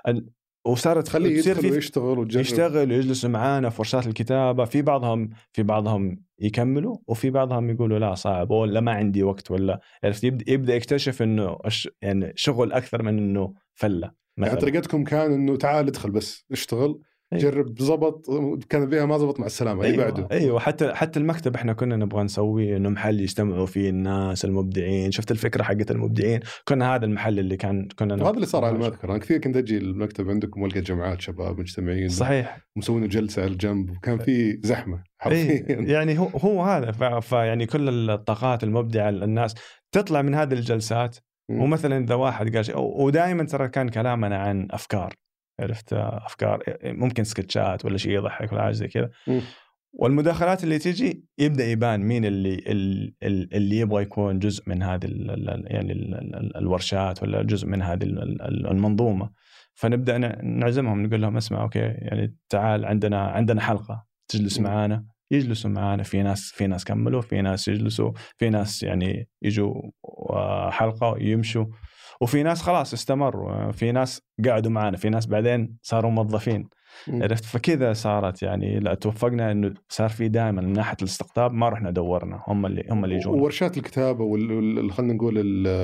وصارت خليه يدخل ويشتغل ويجلسوا معانا في ورشات الكتابة. في بعضهم يكملوا، وفي بعضهم يقولوا لا صعب، ولا ما عندي وقت، ولا يبدأ يكتشف إنه يعني شغل أكثر من إنه فلة. يعني طريقتكم كان إنه تعال ادخل بس اشتغل، جرب، زبط، كان بيها ما زبط، مع السلامة. أيوة بعده. أيوة. حتى المكتب إحنا كنا نبغى نسوي إنه محل يجتمعوا فيه الناس المبدعين. شفت الفكرة حقت المبدعين؟ كنا هذا المحل اللي كنا وهذا اللي صار على ما أذكر. أنا كثير كنت أجي المكتب عندكم والقى جماعات شباب مجتمعين، صحيح، مسوين جلسة على الجنب، وكان في زحمة حرفيا. يعني هو هذا. فيعني كل الطاقات المبدعة الناس تطلع من هذه الجلسات. ومثلا إذا واحد قال شيء، ودائما ترى كان كلامنا عن أفكار، عرفت، أفكار ممكن سكتشات ولا شيء يضحك ولا حاجة زي كذا. والمداخلات اللي تيجي يبدأ يبان مين اللي يبغى يكون جزء من هذه يعني الورشات، ولا جزء من هذه المنظومة. فنبدأ نعزمهم، نقول لهم اسمع أوكي، يعني تعال عندنا حلقة، تجلس معانا. يجلسوا معانا، في ناس كملوا، في ناس يجلسوا، في ناس يعني يجوا حلقة يمشوا، وفي ناس خلاص استمروا، في ناس قاعدوا معنا، في ناس بعدين صاروا موظفين. عرفت؟ فكذا صارت يعني. لا توفقنا انه صار في دائما من ناحيه الاستقطاب، ما رحنا دورنا، هم اللي يجون. ورشات الكتابه خلينا نقول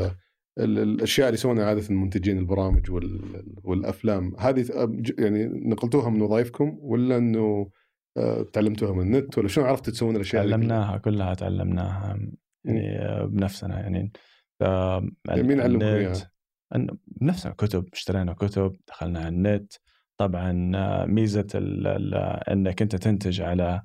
الاشياء اللي يسوونها عاده منتجين البرامج والافلام هذه، يعني نقلتوها من وظائفكم ولا انه تعلمتوها من النت، ولا شلون عرفتوا تسوون الاشياء؟ تعلمناها كلها يعني بنفسنا يعني. مين علمكم اياها؟ بنفسنا، كتب، اشترينا كتب، دخلنا على النت. طبعا ميزة انك انت تنتج على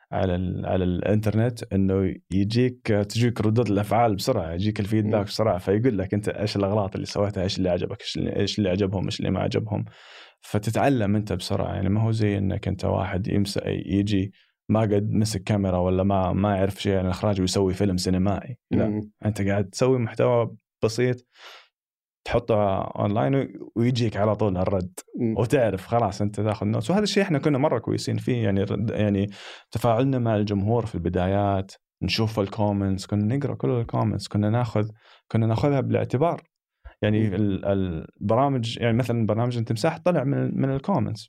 الانترنت، انه تجيك ردود الافعال بسرعة، يجيك الفيدباك بسرعة، فيقول لك انت ايش الاغلاط اللي سويتها، ايش اللي عجبك، ايش اللي عجبهم، ايش اللي ما عجبهم. فتتعلم انت بسرعة. يعني ما هو زي انك انت واحد يجي ما قد مسك كاميرا ولا ما يعرف شيء عن الاخراج ويسوي فيلم سينمائي. لا، انت قاعد تسوي محتوى بسيط تحطه اونلاين ويجيك على طول الرد، وتعرف خلاص انت تاخذ نوتس. وهذا الشيء احنا كنا مره كويسين فيه. يعني تفاعلنا مع الجمهور في البدايات، نشوف الكومنتس، كنا نقرا كل الكومنتس، كنا ناخذها بالاعتبار. يعني البرامج، يعني مثلا برنامج التمساح طلع من الكومنتس.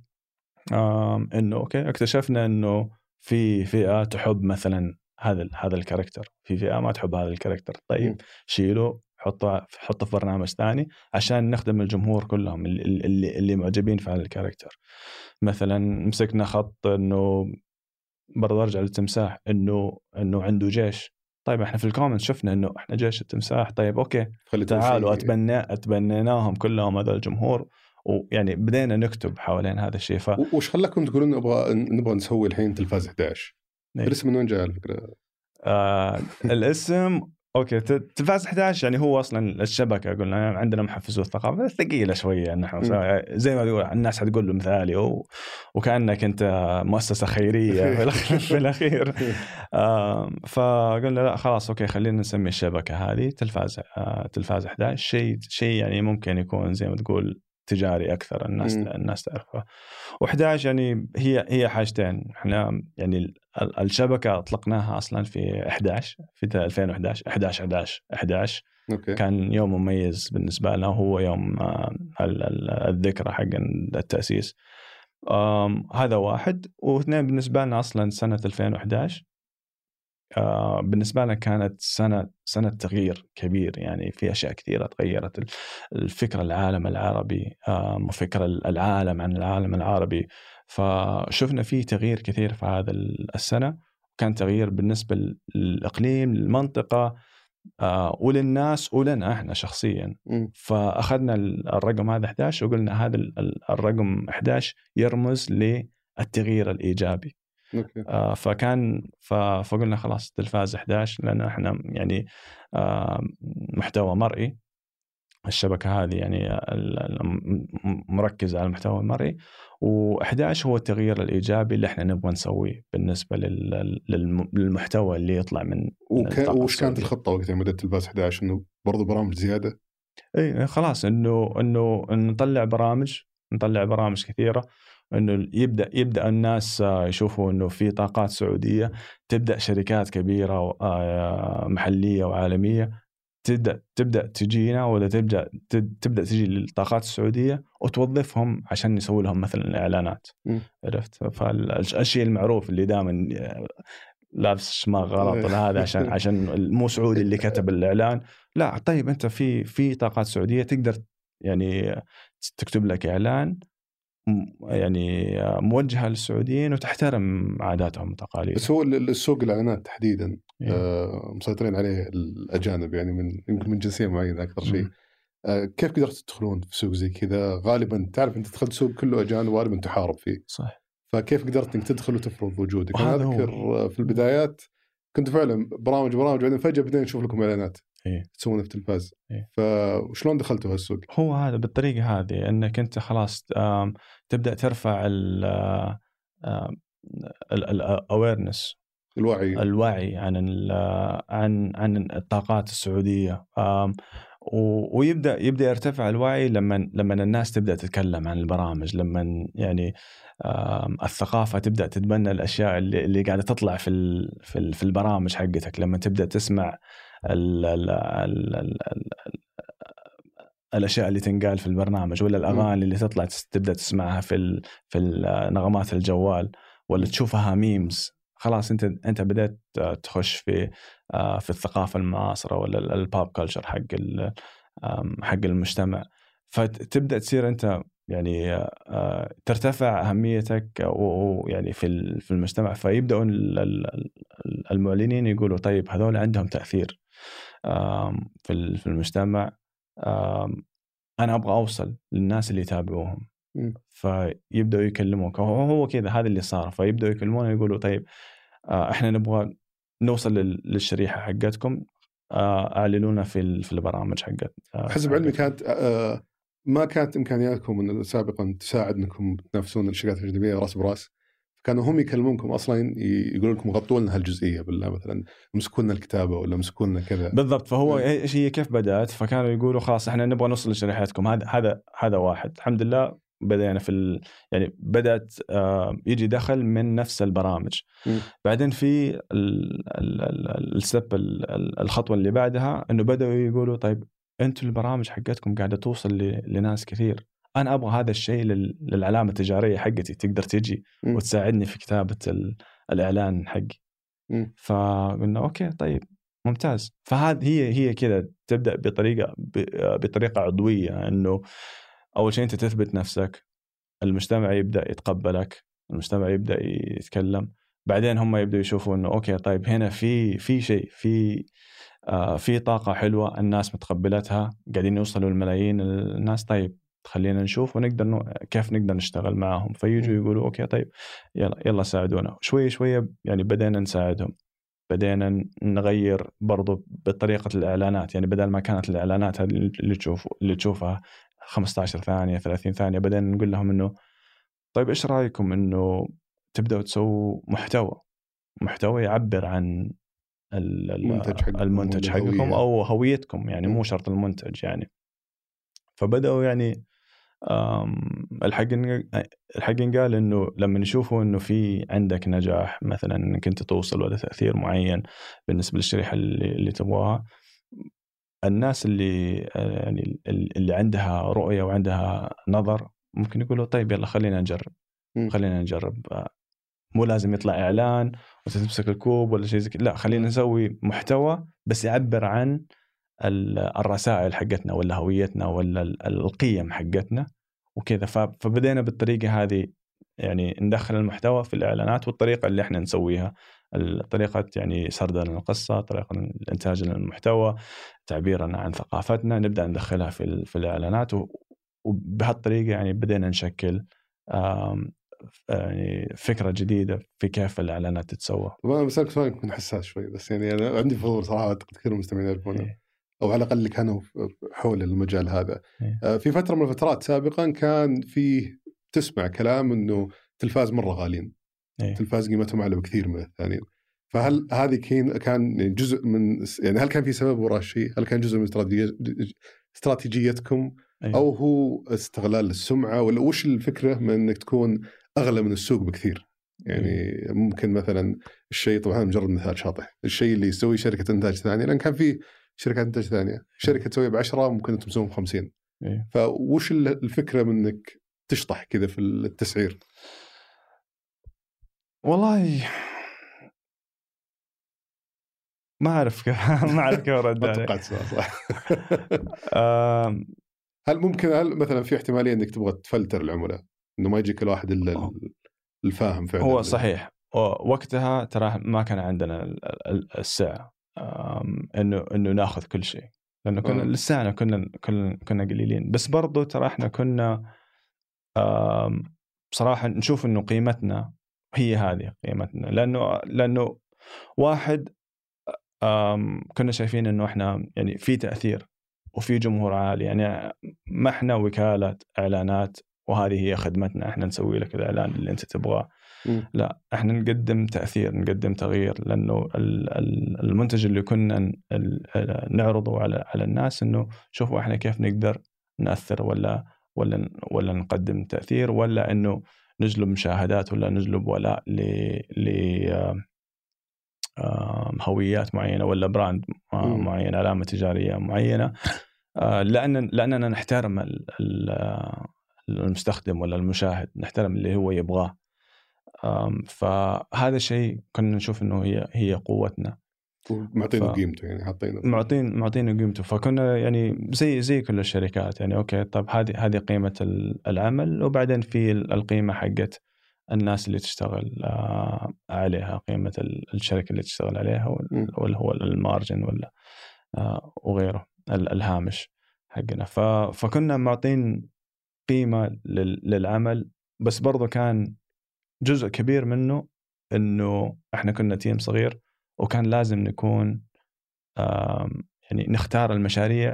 انه اوكي، اكتشفنا انه في فئه تحب مثلا هذا الكاركتر، في فئه ما تحب هذا الكاركتر. طيب شيله، حطه في برنامج ثاني عشان نخدم الجمهور كلهم اللي معجبين في هذا الكاركتر. مثلا مسكنا خط انه برضه ارجع للتمساح، انه عنده جيش. طيب احنا في الكومنت شفنا انه احنا جيش التمساح. طيب اوكي تعالوا اتبنيناهم كلهم هذا الجمهور، ويعني بدينا نكتب حوالين هذا الشيء. وش خلاكم تقولون نبغى نسوي الحين تلفاز 11؟ الاسم من وين جاء الفكرة؟ الاسم اوكي تلفاز 11 يعني هو اصلا الشبكه قلنا عندنا محفزو الثقافه ثقيله شويه نحن زي ما تقول الناس حتقول له مثالي وكانك انت مؤسسه خيريه في الاخير. فقلنا لا خلاص اوكي خلينا نسمي الشبكه هذه تلفاز 11 شيء يعني ممكن يكون زي ما تقول تجاري اكثر الناس تعرفه. و11 يعني هي حاجتين. احنا يعني الشبكه اطلقناها اصلا في 11 في 2011 11 أوكي. كان يوم مميز بالنسبه لنا وهو يوم الذكرى حق التاسيس. هذا واحد. واثنين بالنسبه لنا اصلا سنه 2011 بالنسبة لنا كانت سنة تغيير كبير. يعني في أشياء كثيرة تغيرت. الفكر العالم العربي وفكر العالم عن العالم العربي. فشفنا فيه تغيير كثير في هذا السنة. كان تغيير بالنسبة للإقليم للمنطقة وللناس ولنا احنا شخصيا. فأخذنا الرقم هذا 11 وقلنا هذا الرقم 11 يرمز للتغيير الإيجابي. فقلنا خلاص تلفاز 11 لأن احنا يعني محتوى مرئي. الشبكة هذه يعني مركزة على المحتوى المرئي. و11 هو التغيير الإيجابي اللي احنا نبغى نسويه بالنسبة للمحتوى اللي يطلع من وش كانت الخطة وقتها مدة تلفاز 11؟ إنه برضو برامج زيادة؟ اي خلاص إنه نطلع برامج كثيرة. انه يبدا الناس يشوفوا انه في طاقات سعوديه. تبدا شركات كبيره محليه وعالميه تبدا تجينا ولا تبدا تجي للطاقات السعوديه وتوظفهم عشان يسوي لهم مثلا اعلانات. عرفت؟ فالشيء المعروف اللي دائما لابس شماغ غلط هذا عشان مو سعودي اللي كتب الاعلان. لا طيب انت في طاقات سعوديه تقدر يعني تكتب لك اعلان يعني موجهة للسعوديين وتحترم عاداتهم وتقاليدهم. بس هو السوق الإعلانات تحديدا مسيطرين عليه الأجانب يعني يمكن من جنسية معينة أكثر شيء. كيف قدرت تدخلون في سوق زي كذا؟ غالبا تعرف أنت دخلت سوق كله أجانب وغالبا تحارب فيه. صح. فكيف قدرت إنك تدخل وتفرض وجودك؟ أنا أذكر في البدايات كنت فعلا برامج بعدين فجأة بدينا نشوف لكم إعلانات تسوونها في تلفاز. فشلون دخلتوا هالسوق؟ هو هذا بالطريقة هذه انك انت خلاص تبدأ ترفع الأويرنس الوعي عن الطاقات السعودية. ويبدأ يرتفع الوعي لما الناس تبدأ تتكلم عن البرامج. لما يعني الثقافة تبدأ تتبنى الأشياء اللي قاعدة تطلع في البرامج حقتك. لما تبدأ تسمع الأشياء اللي تنقال في البرنامج ولا الأغاني اللي تطلع تبدأ تسمعها في نغمات الجوال ولا تشوفها ميمز. خلاص أنت بدأت تخش في الثقافة المعاصرة ولا البوب كلتشر حق المجتمع. فتبدأ تصير أنت يعني ترتفع أهميتك ويعني في المجتمع. فيبدأوا المعلنين يقولوا طيب هذول عندهم تأثير في المجتمع. أنا أبغى أوصل للناس اللي يتابعوهم. فيبدأوا يكلموك. هو كذا هذا اللي صار. فيبدأوا يكلمونا يقولوا طيب إحنا نبغى نوصل للشريحة حقتكم. أعلنونا في البرامج حقت. حسب علمي كانت ما كانت إمكانياتكم سابقا تساعد أنكم تنافسون الشركات الأجنبية راس براس. كانوا هم يكلمونكم أصلا يقولون لكم غطوا لنا هالجزئية بالله مثلا مسكوا لنا الكتابة ولا مسكوا لنا كذا. بالضبط. فهو هي كيف بدأت. فكانوا يقولوا خلاص إحنا نبغى نوصل لشريحتكم. هذا واحد. الحمد لله بدأنا يعني بدأت يجي دخل من نفس البرامج. بعدين في الخطوة اللي بعدها إنه بدأوا يقولوا طيب أنتوا البرامج حقتكم قاعدة توصل لناس كثير. أنا أبغى هذا الشيء للعلامة التجارية حقتي تقدر تجي وتساعدني في كتابة الإعلان حقي. فقلنا أوكي طيب ممتاز. فهذه هي كذا تبدأ بطريقة عضوية. إنه أول شيء أنت تثبت نفسك. المجتمع يبدأ يتقبلك. المجتمع يبدأ يتكلم. بعدين هم يبدأوا يشوفوا إنه أوكي طيب هنا في شيء في طاقة حلوة الناس متقبلتها قاعدين يوصلوا للملايين الناس. طيب خلينا نشوف ونقدر كيف نقدر نشتغل معهم. فيجوا يقولوا أوكي طيب يلا ساعدونا. شوية يعني بدأنا نساعدهم. بدينا نغير برضو بطريقة الإعلانات. يعني بدل ما كانت الإعلانات اللي تشوفها 15 ثانية 30 ثانية، بدينا نقول لهم إنه طيب إيش رأيكم إنه تبدأوا تسووا محتوى يعبر عن المنتج حقكم أو هويتكم، يعني مو شرط المنتج يعني. فبدأوا يعني الحق قال إنه لما نشوفوا إنه في عندك نجاح مثلا إنك أنت توصل ولا تأثير معين بالنسبة للشريحة اللي تبغاها، الناس يعني اللي عندها رؤية وعندها نظر ممكن يقولوا طيب يلا خلينا نجرب. مو لازم يطلع إعلان وتمسك الكوب ولا شيء زي كذا، لا خلينا نسوي محتوى بس يعبر عن الرسائل حقتنا ولا هويتنا ولا القيم حقتنا وكذا. فبدينا بالطريقة هذه يعني ندخل المحتوى في الإعلانات، والطريقة اللي احنا نسويها الطريقة يعني سردا للقصة، طريقة الإنتاج للمحتوى، تعبيرنا عن ثقافتنا، نبدأ ندخلها في الإعلانات. وبهالطريقة يعني بدينا نشكل يعني فكرة جديدة في كيف الإعلانات تتسوى. طبعا بسألك سؤال يكون حساس شوي، بس يعني أنا عندي فضول صراحة كثير المستمعين يعرفونه أو على الأقل اللي كانوا حول المجال هذا. في فترة من الفترات سابقا كان فيه تسمع كلام إنه تلفاز مرة غالين، تلفاز قيمتهم أعلى بكثير من الثانيين. فهل هذه كان جزء من يعني هل كان في سبب وراء الشيء؟ هل كان جزء من استراتيجيتكم أو هو استغلال السمعة، ولا وش الفكرة من إنك تكون أغلى من السوق بكثير؟ يعني ممكن مثلا الشيء، طبعا مجرد مثال شاطح، الشيء اللي يسوي شركة إنتاج ثانية، لأن كان في شركات إنتاج ثانية شركة تسوي ب10 ممكن أنتم تسوون ب50. فوش الفكرة من إنك تشطح كذا في التسعير؟ والله ما أعرف كيف أرد عليك. توقعت صح. هل مثلا في احتمالية إنك تبغى تفلتر العملاء إنه ما يجي كل واحد إلا الفاهم فعلا؟ هو صحيح وقتها ترى ما كان عندنا السعة إنه نأخذ كل شيء، لأنه كنا لسانا كنا قليلين. بس برضو ترى إحنا كنا بصراحة نشوف إنه قيمتنا هي هذه قيمتنا، لأنه واحد كنا شايفين إنه إحنا يعني في تأثير وفي جمهور عالي. يعني ما إحنا وكالة إعلانات وهذه هي خدمتنا، إحنا نسوي لك الإعلان اللي أنت تبغاه. لا، إحنا نقدم تأثير، نقدم تغيير، لأنه المنتج اللي كنا نعرضه على الناس إنه شوفوا إحنا كيف نقدر نأثر ولا نقدم تأثير، ولا إنه نجلب مشاهدات ولا نجلب ولاء هويات معينة ولا براند معين، علامة تجارية معينة، لأننا نحترم المستخدم ولا المشاهد، نحترم اللي هو يبغاه. فهذا الشيء كنا نشوف إنه هي قوتنا، معطينه قيمته، يعني معطينه قيمته. فكنا يعني زي كل الشركات، يعني أوكي طب هذه قيمة العمل، وبعدين في القيمة حقت الناس اللي تشتغل عليها، قيمة الشركة اللي تشتغل عليها، ولا هو المارجن ولا وغيره، الهامش حقنا. فكنا معطين قيمة للعمل، بس برضو كان جزء كبير منه إنه إحنا كنا تيم صغير، وكان لازم نكون يعني نختار المشاريع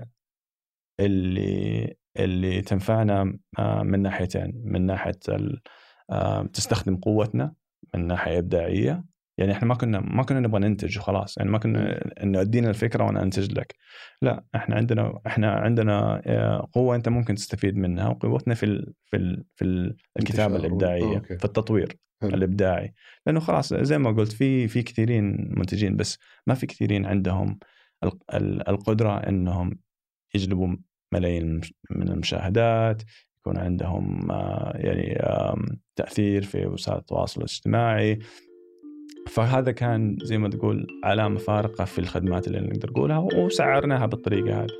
اللي تنفعنا من ناحيتين، من ناحية تستخدم قوتنا من ناحية إبداعية. يعني إحنا ما كنا نبغى ننتج وخلاص، يعني ما كنا إنه أدينا الفكرة وأنا أنتج لك، لا، إحنا عندنا قوة أنت ممكن تستفيد منها، وقوتنا في الكتابة الإبداعية، في التطوير الإبداعي. لأنه خلاص زي ما قلت في كثيرين منتجين، بس ما في كثيرين عندهم القدرة إنهم يجلبوا ملايين من المشاهدات، يكون عندهم يعني تأثير في وسائل التواصل الاجتماعي. فهذا كان زي ما تقول علامة فارقة في الخدمات اللي نقدر نقولها، وسعرناها بالطريقة هذه.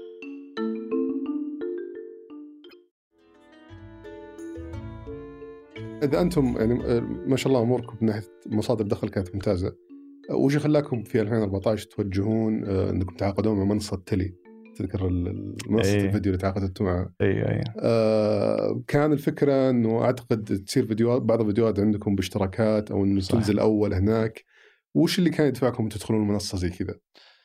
إذا أنتم يعني ما شاء الله أموركم من ناحية مصادر دخل كانت ممتازة، وش خلاكم في 2014 توجهون أنكم تعاقدون مع منصة تلي؟ تذكر منصة الفيديو اللي تعاقدتوا معها؟ كان الفكرة أنه أعتقد تصير فيديوهات، بعض الفيديوهات عندكم باشتراكات، أو أنه تنزل أول هناك، وش اللي كان يدفعكم تدخلون المنصة زي كذا؟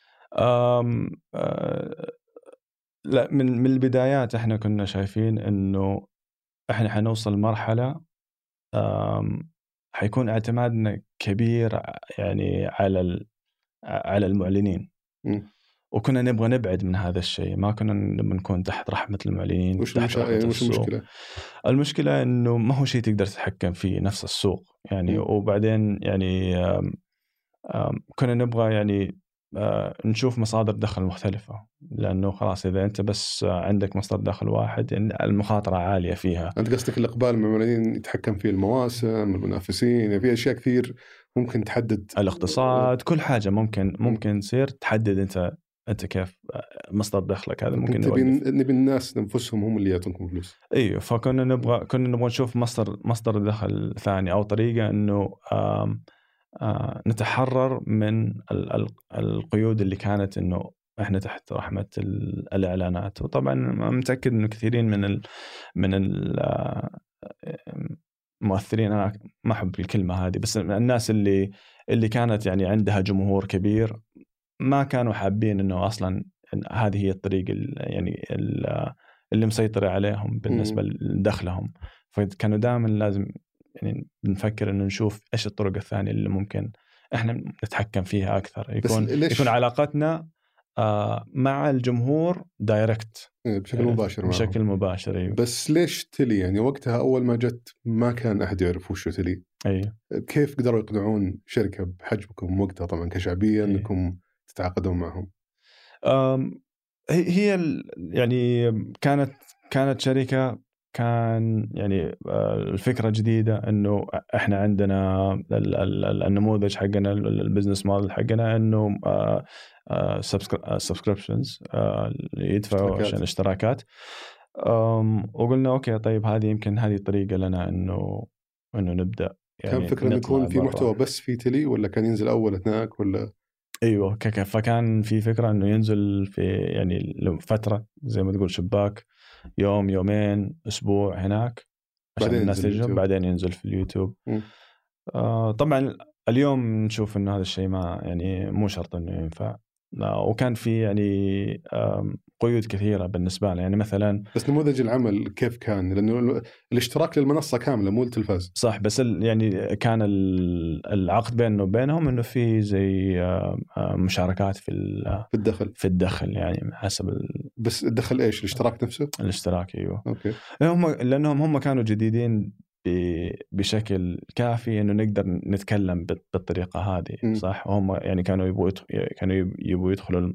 لا، من البدايات احنا كنا شايفين انه احنا حنوصل مرحلة حيكون اعتمادنا كبير يعني على المعلنين. وكنا نبغى نبعد من هذا الشيء، ما كنا نبغى نكون تحت رحمة المعلنين. وش المشكلة؟ المشكلة انه ما هو شيء تقدر تتحكم فيه نفس السوق يعني. وبعدين يعني كنا نبغى يعني نشوف مصادر دخل مختلفة، لأنه خلاص إذا أنت بس عندك مصدر دخل واحد المخاطرة عالية فيها. أنت قصدك الإقبال من المعلنين يتحكم فيه المواسم، المنافسين، يعني في أشياء كثير ممكن تحدد الاقتصاد، كل حاجة ممكن تصير تحدد أنت كيف مصدر دخلك. هذا ممكن نبي الناس نفسهم هم اللي يعطونكم فلوس. أيوه، فكنا نبغى نشوف مصدر دخل ثاني أو طريقة إنه نتحرر من القيود اللي كانت إنه إحنا تحت رحمة الإعلانات. وطبعا متأكد إنه كثيرين من المؤثرين، أنا ما أحب الكلمة هذه، بس الناس اللي كانت يعني عندها جمهور كبير ما كانوا حابين إنه أصلا هذه هي الطريقة يعني اللي مسيطرة عليهم بالنسبة لدخلهم. فكانوا دائما لازم يعني نفكر إنه نشوف إيش الطرق الثانية اللي ممكن إحنا نتحكم فيها أكثر. يكون علاقتنا مع الجمهور دايركت بشكل مباشر معهم. بشكل مباشر. أيوه. بس ليش تلي يعني وقتها أول ما جت ما كان أحد يعرف وش تلي؟ أيوه. كيف قدروا يقنعون شركة بحجمكم وقتها طبعا كشعبية أنكم تتعاقدون معهم؟ هي يعني كانت شركة، كان يعني الفكرة جديدة إنه إحنا عندنا النموذج حقنا، البزنس موديل حقنا إنه subscriptions يدفعوا عشان اشتراكات. وقلنا أوكي طيب هذه طريقة لنا إنه نبدأ يعني. كان فكرة يكون في محتوى بس في تلي، ولا كان ينزل أول هناك ولا؟ أيوة، فكان في فكرة إنه ينزل في يعني فترة زي ما تقول شباك، يوم يومين أسبوع هناك عشان الناس تجرب، بعدين ينزل في اليوتيوب. طبعا اليوم نشوف إنه هذا الشيء ما يعني مو شرط إنه ينفع، وكان في يعني قيود كثيرة بالنسبة لنا. يعني مثلا بس نموذج العمل كيف كان؟ لأنه الاشتراك للمنصة كاملة مو التلفاز. صح، بس يعني كان العقد بيننا وبينهم إنه في زي مشاركات في الدخل يعني حسب بس الدخل إيش؟ الاشتراك نفسه؟ الاشتراك. أيوه. أوكي. لأنهم هم كانوا جديدين بشكل كافي إنه نقدر نتكلم بالطريقة هذه. صح. وهم يعني كانوا يبغوا يدخلوا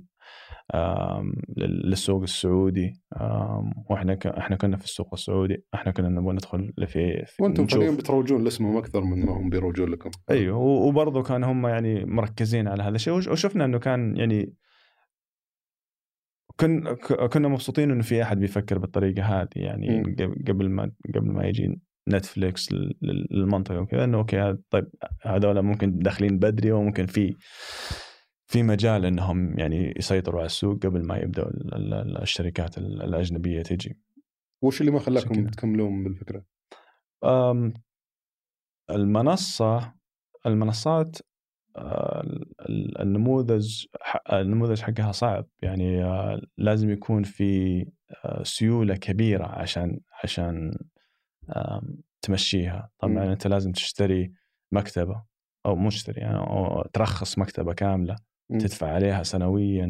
للسوق السعودي، واحنا كنا في السوق السعودي، احنا كنا نبغى ندخل وانتم فعليا بتروجون لاسمهم اكثر من ما هم بيروجون لكم. ايوه، وبرضه كان هم يعني مركزين على هذا الشيء، وشفنا انه كان يعني كنا مبسوطين انه في احد بيفكر بالطريقه هذه يعني. قبل ما يجي نتفليكس للمنطقه وكذا، انه اوكي طيب هذول ممكن داخلين بدري، وممكن في مجال انهم يعني يسيطروا على السوق قبل ما يبدأوا الشركات الأجنبية تيجي. وش اللي ما خلاكم تكملون بالفكرة؟ المنصات النموذج حقها صعب يعني. لازم يكون في سيولة كبيرة عشان تمشيها. طبعا أنت لازم تشتري مكتبة، أو مشتري يعني، أو ترخص مكتبة كاملة تدفع عليها سنويا.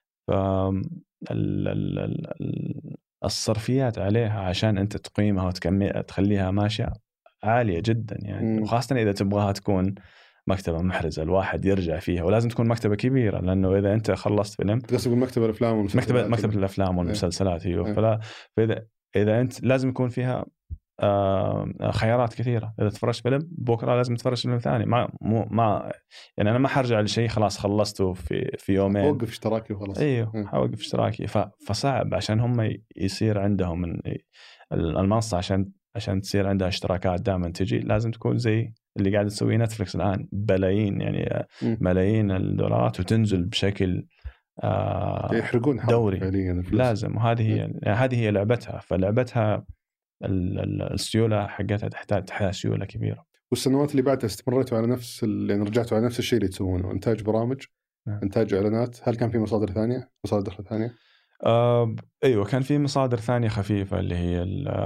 الصرفيات عليها عشان أنت تقيمها وتخليها ماشية عالية جدا يعني. وخاصة إذا تبغاها تكون مكتبة محرزة الواحد يرجع فيها، ولازم تكون مكتبة كبيرة، لأنه إذا أنت خلصت فيلم تقصد مكتبة الأفلام والمسلسلات. مكتبة الأفلام والمسلسلات. أيوه. فإذا أنت لازم يكون فيها خيارات كثيرة. إذا تفرجت فيلم بكرة لازم تفرج فيلم ثاني. ما يعني أنا ما حرجع لشيء خلاص خلصته في يومين، أوقف اشتراكي وخلاص. أيوه، حوقف اشتراكي. فصعب عشان هم يصير عندهم المنصة عشان تصير عندها اشتراكات دائما تجي. لازم تكون زي اللي قاعد تسوي نتفليكس الآن، بلايين يعني ملايين الدولارات، وتنزل بشكل يحرقون دوري لازم. وهذه هي لعبتها. فلعبتها السيولة حقتها تحتاج سيولة كبيرة. والسنوات اللي بعدها استمريتوا على نفس يعني رجعتوا على نفس الشيء اللي تسوونه، إنتاج برامج، إنتاج إعلانات. هل كان في مصادر ثانية، مصادر دخل ثانية؟ أيوة، كان في مصادر ثانية خفيفة اللي هي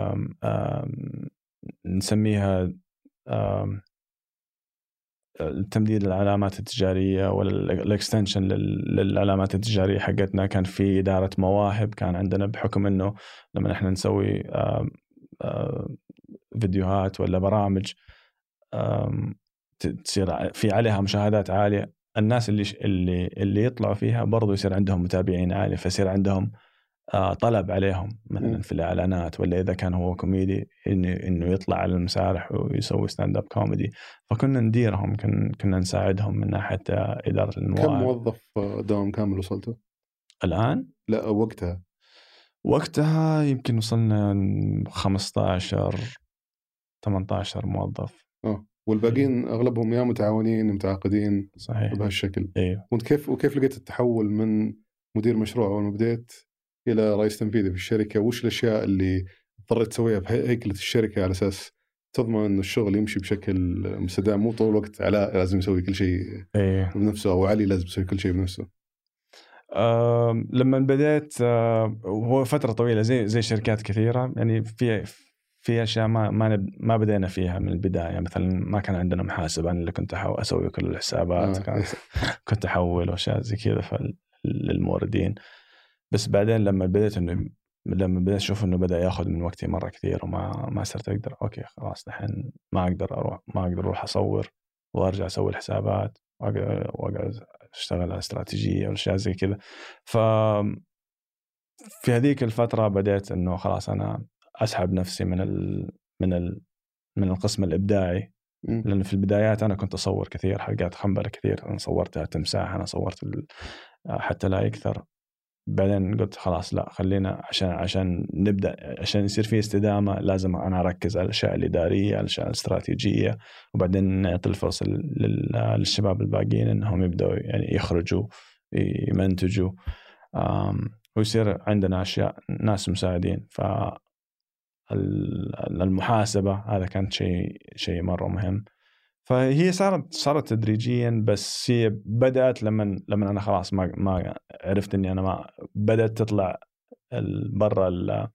نسميها تمديد العلامات التجارية ولا الاكستنشن للعلامات التجارية حقتنا. كان في إدارة مواهب كان عندنا، بحكم إنه لما نحن نسوي فيديوهات ولا برامج تصير في عليها مشاهدات عالية، الناس اللي يطلعوا فيها برضو يصير عندهم متابعين عالية، فيصير عندهم طلب عليهم مثلا في الإعلانات، ولا إذا كان هو كوميدي إنه يطلع على المسارح ويسوي ستاند اب كوميدي. فكنا نديرهم، كنا نساعدهم من ناحية إدارة المواهب. كم موظف دوام كامل وصلته الآن؟ لا وقتها يمكن وصلنا 15-18 موظف. والباقيين أغلبهم يا متعاونين متعاقدين. صحيح بهالشكل. أيوه. وانت كيف لقيت التحول من مدير مشروع أول ما بديت إلى رئيس تنفيذي في الشركة؟ وش الأشياء اللي اضطريت تسويها بهيكلة الشركة على أساس تضمن إنه الشغل يمشي بشكل مستدام، مو طول الوقت علاء لازم يسوي كل شيء بنفسه أو علي لازم يسوي كل شيء بنفسه؟ لما بديت هو فترة طويلة زي شركات كثيرة، يعني في أشياء ما بدينا فيها من البداية. مثلا ما كان عندنا محاسب، أنا اللي كنت أسوي كل الحسابات. كنت أحول وأشياء زي كذا للموردين. بس بعدين لما بديت أشوف إنه بدأ يأخذ من وقتي مرة كثير وما صرت أقدر، أوكي خلاص الحين ما أقدر أروح أصور وأرجع أسوي الحسابات وأقعد أشتغل على استراتيجية وأشياء زي كذا. في هذيك الفترة بديت إنه خلاص أنا أسحب نفسي من القسم الإبداعي، لأن في البدايات أنا كنت أصور كثير حلقات خنبلة كثير، أنا صورتها تمساح، أنا صورت حتى لا يكثر. بعدين قلت خلاص لا، خلينا عشان نبدأ، عشان يصير فيه استدامة لازم أنا أركز على الأشياء الإدارية، على الأشياء الاستراتيجية، وبعدين نعطي الفرصة للشباب الباقيين إنهم يبدأوا يعني يخرجوا يمنتجوا، ويصير عندنا أشياء ناس مساعدين. فالمحاسبة هذا كانت شيء مرة مهم. فهي صارت تدريجيا، بس هي بدأت لما أنا خلاص ما عرفت إني أنا ما بدأت تطلع برا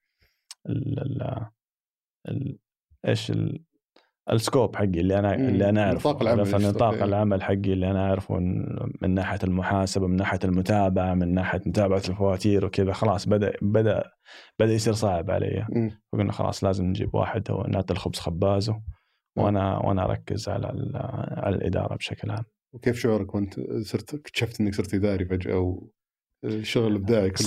إيش السكوب حقي اللي أنا أعرفه، نطاق العمل حقي اللي أنا أعرفه من ناحية المحاسبة، من ناحية المتابعة، من ناحية متابعة الفواتير وكذا. خلاص بدأ يصير صعب علي. فقلنا خلاص لازم نجيب واحد هو نعطي الخبز خبازه، وانا اركز على الاداره بشكل عام. وكيف شعورك وانت اكتشفت انك صرت اداري فجاه والشغل الابداعي كله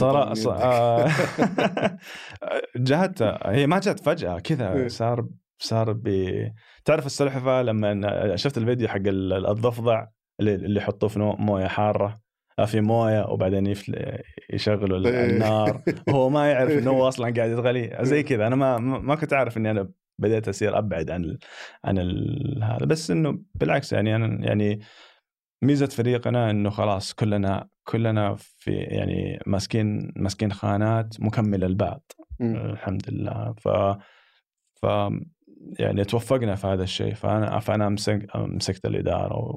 جهت؟ هي ما جت فجاه كذا، صار تعرف السلحفاه لما شفت الفيديو حق الضفدع اللي يحطوه في مويه حاره، في مويه وبعدين يشغلوا النار وهو ما يعرف انه هو اصلا قاعد يتغلي زي كذا. انا ما كنت عارف اني انا بديت أصير أبعد عن هذا، بس إنه بالعكس يعني ميزة فريقنا إنه خلاص كلنا في يعني ماسكين خانات مكملة لبعض الحمد لله. ف يعني توفقنا في هذا الشيء. فأنا مسكت الإدارة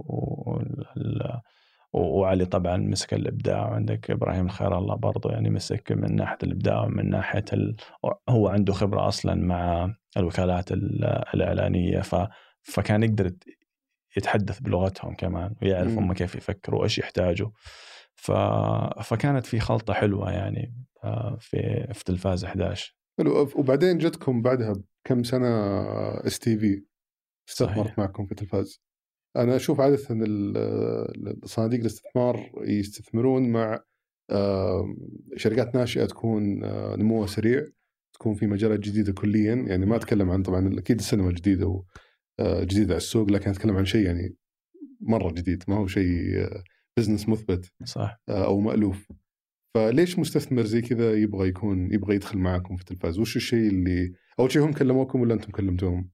وعلي طبعا مسك الإبداع، وعندك إبراهيم الخير الله برضو يعني مسك من ناحية الإبداع ومن ناحية هو عنده خبرة أصلا مع الوكالات الإعلانية، فكان يقدر يتحدث بلغتهم كمان ويعرف هم كيف يفكروا وإيش يحتاجوا. فكانت في خلطة حلوة يعني في تلفاز 11. وبعدين جتكم بعدها كم سنة STV استثمرت معكم في تلفاز. أنا أشوف عادة أن الصناديق الاستثمار يستثمرون مع شركات ناشئة تكون نموها سريع، تكون في مجالات جديدة كليا. يعني ما أتكلم عن طبعا أكيد السينما الجديدة وجديدة على السوق، لكن أتكلم عن شيء يعني مرة جديد، ما هو شيء بزنس مثبت صح أو مألوف. فليش مستثمر زي كذا يبغى يدخل معكم في تلفاز؟ وش الشيء اللي أول شيء هم كلموكم ولا أنتم كلمتوهم؟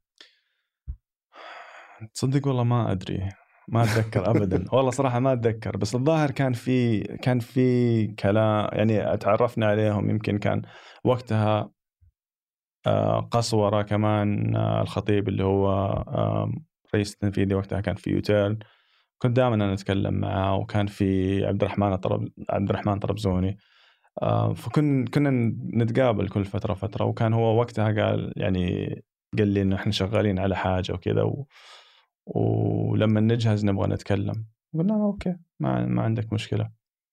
تصدق والله ما أدري، ما أتذكر أبدا والله صراحة ما أتذكر. بس الظاهر كان في كلام يعني اتعرفنا عليهم. يمكن كان وقتها قصورة كمان الخطيب اللي هو رئيس التنفيذي وقتها كان في يوتيرن، كنت دائما أنا أتكلم معه، وكان في عبد الرحمن طربزوني. كنا نتقابل كل فترة، وكان هو وقتها قال لي إنه إحنا شغالين على حاجة وكذا، ولما نجهز نبغى نتكلم. قلنا أوكي، ما عندك مشكلة.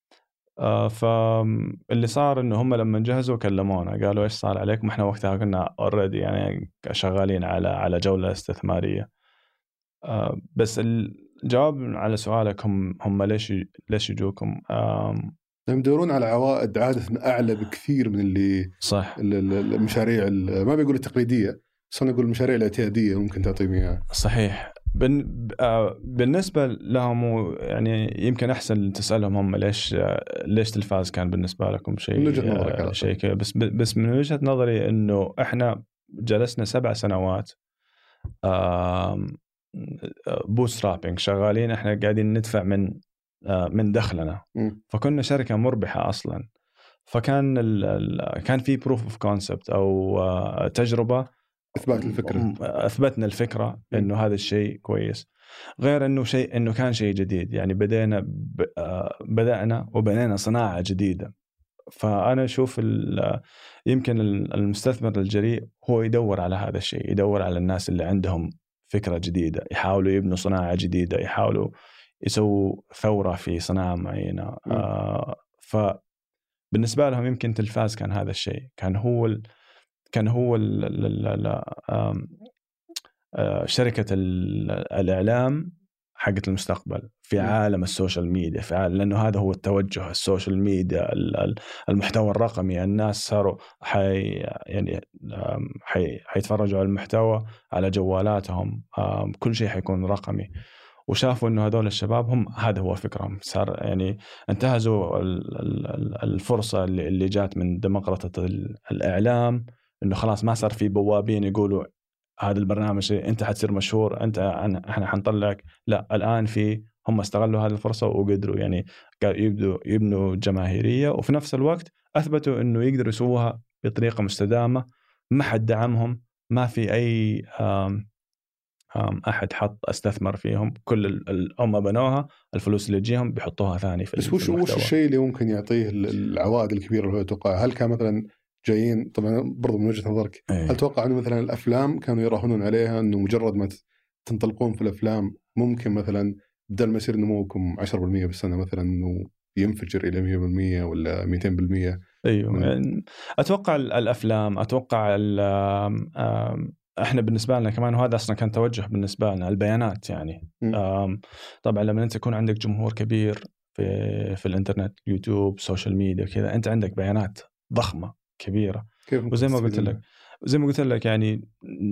فاللي صار إنه هم لما جهزوا كلمونا قالوا إيش صار عليكم. إحنا وقتها كنا already يعني شغالين على جولة استثمارية. بس الجواب على سؤالك، هم ليش يجوكم؟ يدورون على عوائد عادة أعلى بكثير من اللي صح المشاريع ما بيقول التقليدية، بس أنا أقول المشاريع الاعتيادية ممكن تعطيهم إياها. صحيح. بالنسبة لهم يعني يمكن أحسن تسألهم هم ليش تلفاز كان بالنسبة لكم شيء كذا. بس من وجهة نظري إنه إحنا جلسنا 7 سنوات بوتسترابينج، شغالين إحنا قاعدين ندفع من دخلنا. فكنا شركة مربحة أصلا. فكان كان في proof of concept أو تجربة أثبتنا الفكرة إنه هذا الشيء كويس، غير إنه كان شيء جديد. يعني بدأنا وبنينا صناعة جديدة. فأنا أشوف يمكن المستثمر الجريء هو يدور على هذا الشيء، يدور على الناس اللي عندهم فكرة جديدة، يحاولوا يبنوا صناعة جديدة، يحاولوا يسووا ثورة في صناعة معينة. فبالنسبة لهم يمكن تلفاز كان هذا الشيء، كان هو شركة الإعلام حقت المستقبل في عالم السوشيال ميديا، لأنه هذا هو التوجه، السوشيال ميديا، المحتوى الرقمي. الناس صاروا حيتفرجوا على المحتوى على جوالاتهم، كل شيء حيكون رقمي. وشافوا إنه هذول الشباب هم هذا هو فكرهم. صار يعني انتهزوا الفرصة اللي جات من ديمقراطية الإعلام، إنه خلاص ما صار في بوابين يقولوا هذا البرنامج أنت حتصير مشهور، إحنا حنطلعك. لا، الآن هم استغلوا هذه الفرصة وقدروا يعني يبنوا جماهيرية، وفي نفس الوقت أثبتوا إنه يقدروا يسووها بطريقة مستدامة. ما حد دعمهم، ما في أي أحد استثمر فيهم، كل هم بنوها، الفلوس اللي تجيهم بيحطوها ثاني في بس وش الشيء اللي ممكن يعطيه العوائد الكبيرة اللي هو يتوقع؟ هل كان مثلا جايين، طبعا برضو من وجهة نظرك، هل توقع أنه مثلا الأفلام كانوا يراهنون عليها أنه مجرد ما تنطلقون في الأفلام ممكن مثلا بدل ما يصير نموكم 10% بالسنة مثلا أنه ينفجر إلى 100% ولا 200%؟ أيوة. يعني أتوقع الأفلام، أتوقع احنا بالنسبه لنا كمان، وهذا اصلا كان توجه بالنسبه لنا، البيانات. يعني طبعا لما انت يكون عندك جمهور كبير في الانترنت، يوتيوب، سوشيال ميديا كذا، انت عندك بيانات ضخمه كبيره. وزي ما قلت لك يعني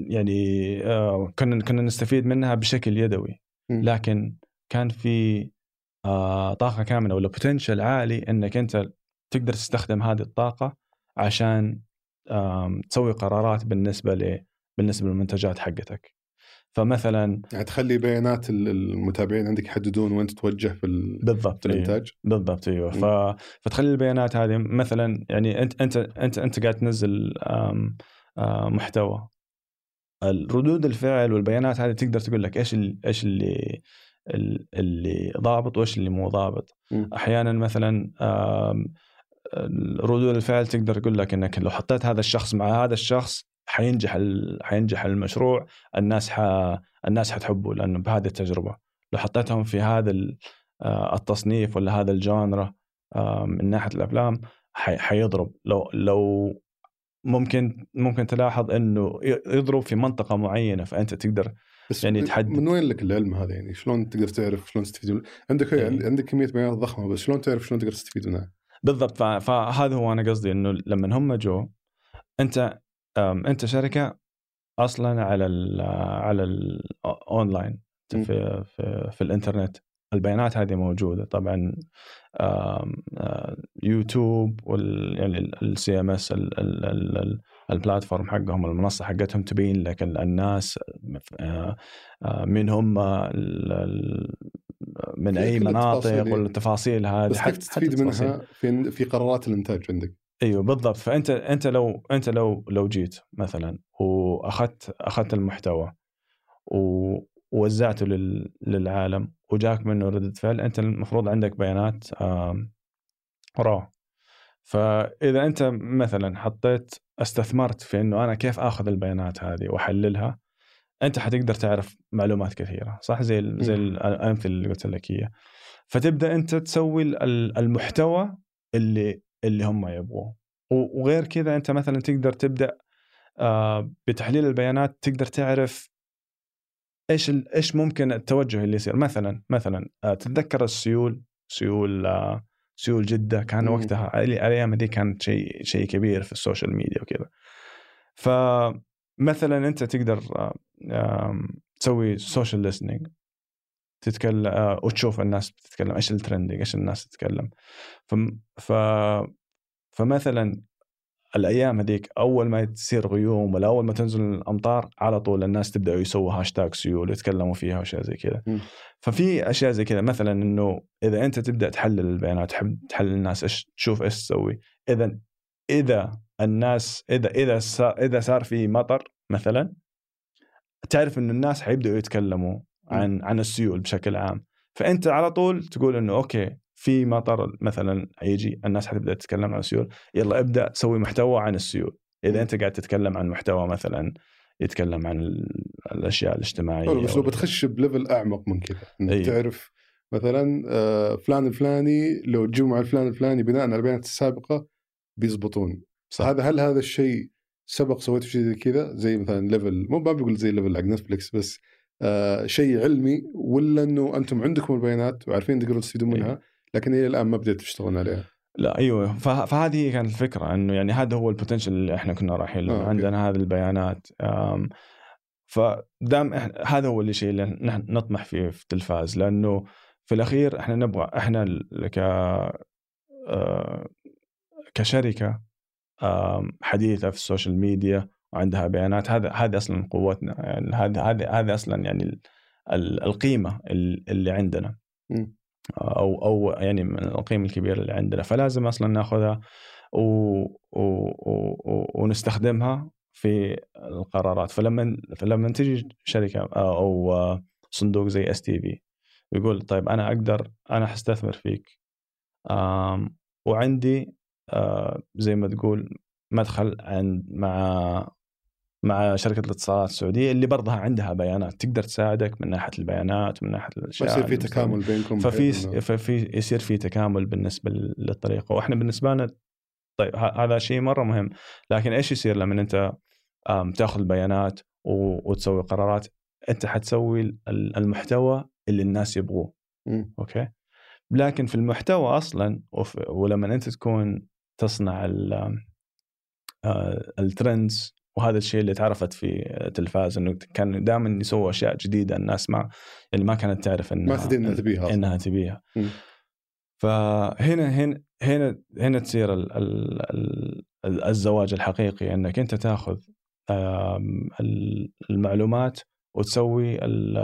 كنا نستفيد منها بشكل يدوي، لكن كان في طاقه كامله ولا بوتنشل عالي انك انت تقدر تستخدم هذه الطاقه عشان تسوي قرارات بالنسبه للمنتجات حقتك. فمثلا يعني تخلي بيانات المتابعين عندك يحددون وين تتوجه في الانتاج. بالضبط ايوه. فتخلي البيانات هذه مثلا، يعني انت قاعد تنزل محتوى، الردود الفعل والبيانات هذه تقدر تقول لك ايش اللي ضابط وايش اللي مو ضابط. احيانا مثلا ردود الفعل تقدر تقول لك انك لو حطيت هذا الشخص مع هذا الشخص حينجح المشروع، الناس حتحبه لأنه بهذه التجربة. لو حطيتهم في هذا التصنيف ولا هذا الجانرا من ناحية الأفلام حيضرب. لو ممكن تلاحظ إنه يضرب في منطقة معينة، فأنت تقدر يعني تحدد. من وين لك العلم هذا؟ يعني شلون تقدر تعرف شلون تستفيد؟ عندك كمية بيانات ضخمة، بس شلون تعرف شلون تقدر تستفيد منها؟ بالضبط. فهذا هو أنا قصدي، إنه لما هم جو، أنت شركة أصلاً على الأونلاين، في الإنترنت، البيانات هذه موجودة. طبعاً يوتيوب يعني CMS البلاتفورم حقهم، المنصة حقتهم تبين لك الناس من هم، من أي مناطق، والتفاصيل هذه. بس كيف تستفيد منها في قرارات الإنتاج عندك؟ ايوه بالضبط. فانت لو جيت مثلا واخذت المحتوى ووزعته للعالم وجاك منه ردة فعل، أنت المفروض عندك بيانات راه. فإذا أنت مثلا استثمرت في أنه أنا كيف أخذ البيانات هذه وأحللها، أنت حتقدر تعرف معلومات كثيرة، صح؟ زي الأمثلة اللي قلت لك إياه. فتبدأ أنت تسوي المحتوى اللي هم يبغوه. وغير كذا أنت مثلا تقدر تبدأ بتحليل البيانات، تقدر تعرف إيش ممكن التوجه اللي يصير. مثلا تتذكر سيول جدة كان وقتها الأيام دي كانت شيء كبير في السوشيال ميديا وكذا. فمثلا أنت تقدر تسوي سوشيال ليسنينج، تتكلم وتشوف الناس بتتكلم إيش الترندينج، إيش الناس تتكلم. فمثلا الأيام هذيك أول ما تصير غيوم ولا أول ما تنزل الأمطار، على طول الناس تبدأ يسووا هاشتاج سيول يتكلموا فيها وشيء زي كذا. ففي أشياء زي كذا، مثلا إنه إذا أنت تبدأ تحلل البيانات، تحلل الناس تشوف إيش تسوي. إذا الناس إذا صار في مطر مثلا، تعرف إنه الناس حيبدأوا يتكلموا عن السيول بشكل عام. فأنت على طول تقول إنه أوكي في مطر مثلا هيجي، الناس حتبدأ تتكلم عن السيول، يلا ابدأ سوي محتوى عن السيول. إذا أنت قاعد تتكلم عن محتوى مثلا يتكلم عن الأشياء الاجتماعية، بس لو بتخش بليفل أعمق من كذا، أنك تعرف مثلا فلان الفلاني لو تجمع مع الفلان الفلاني بناء على البيانات السابقة بيزبطون. هل هذا الشيء سبق سويته شيء زي كذا، زي مثلا ليفل، ما بقول زي ليفل حق نتفليكس، بس شيء علمي، ولا انه انتم عندكم البيانات وعارفين تقدروا تستفيدون منها لكن هي الان ما بدأت تشتغلون عليها؟ لا ايوه، فهذه كانت الفكره، انه يعني هذا هو البوتنشل اللي احنا كنا رايحين له. عندنا هذه البيانات، فدام هذا هو الشيء اللي نحن نطمح فيه في التلفاز، لانه في الاخير احنا نبغى، احنا كشركه حديثه في السوشيال ميديا وعندها بيانات، هذا اصلا قوتنا، يعني هذا اصلا يعني القيمه اللي عندنا، او يعني من القيمه الكبيره اللي عندنا. فلازم اصلا ناخذها ونستخدمها في القرارات. فلما تيجي شركه او صندوق زي STV يقول طيب انا حستثمر فيك، وعندي زي ما تقول مدخل مع شركة الاتصالات السعودية اللي برضها عندها بيانات تقدر تساعدك من ناحية البيانات ومن ناحية الأشياء، يصير في تكامل بينكم، يصير في تكامل بالنسبة للطريقة. وإحنا بالنسبة لنا طيب هذا شيء مرة مهم. لكن إيش يصير لما أنت تأخذ البيانات وتسوي قرارات؟ أنت حتسوي المحتوى اللي الناس يبغوه. أوكي، لكن في المحتوى أصلا ولما أنت تكون تصنع الترندز، وهذا الشيء اللي تعرفت في تلفاز، انه كان دائما يسووا اشياء جديده الناس ما كانت تعرف انها تبيها. فهنا تصير الزواج الحقيقي، انك انت تاخذ المعلومات وتسوي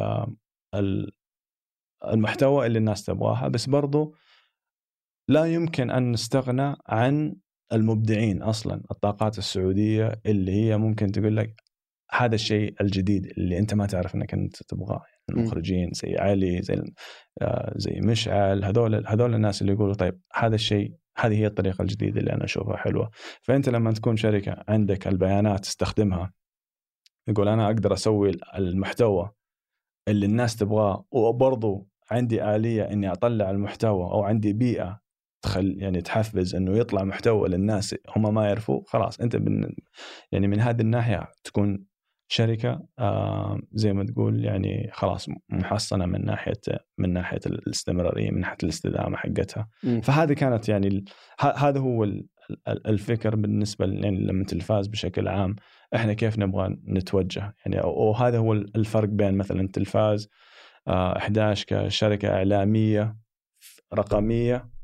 المحتوى اللي الناس تبغاها. بس برضو لا يمكن ان نستغنى عن المبدعين أصلاً، الطاقات السعودية اللي هي ممكن تقول لك هذا الشيء الجديد اللي أنت ما تعرف أنك أنت تبغاه. المخرجين زي علي، زي مشعل، هذول الناس اللي يقولوا طيب هذا الشيء، هذه هي الطريقة الجديدة اللي أنا أشوفها حلوة. فأنت لما تكون شركة عندك البيانات تستخدمها، يقول أنا أقدر أسوي المحتوى اللي الناس تبغاه، وبرضو عندي آلية إني أطلع المحتوى، أو عندي بيئة يعني تحفز انه يطلع محتوى للناس هم ما يعرفوا، خلاص انت يعني من هذه الناحيه تكون شركه زي ما تقول يعني خلاص محصنه من ناحيه الاستمراريه، من ناحيه الاستدامه حقتها. فهذه كانت يعني هذا هو الفكر بالنسبه يعني لما التلفاز بشكل عام احنا كيف نبغى نتوجه يعني. وهذا هو الفرق بين مثلا التلفاز 11 كشركه اعلاميه رقميه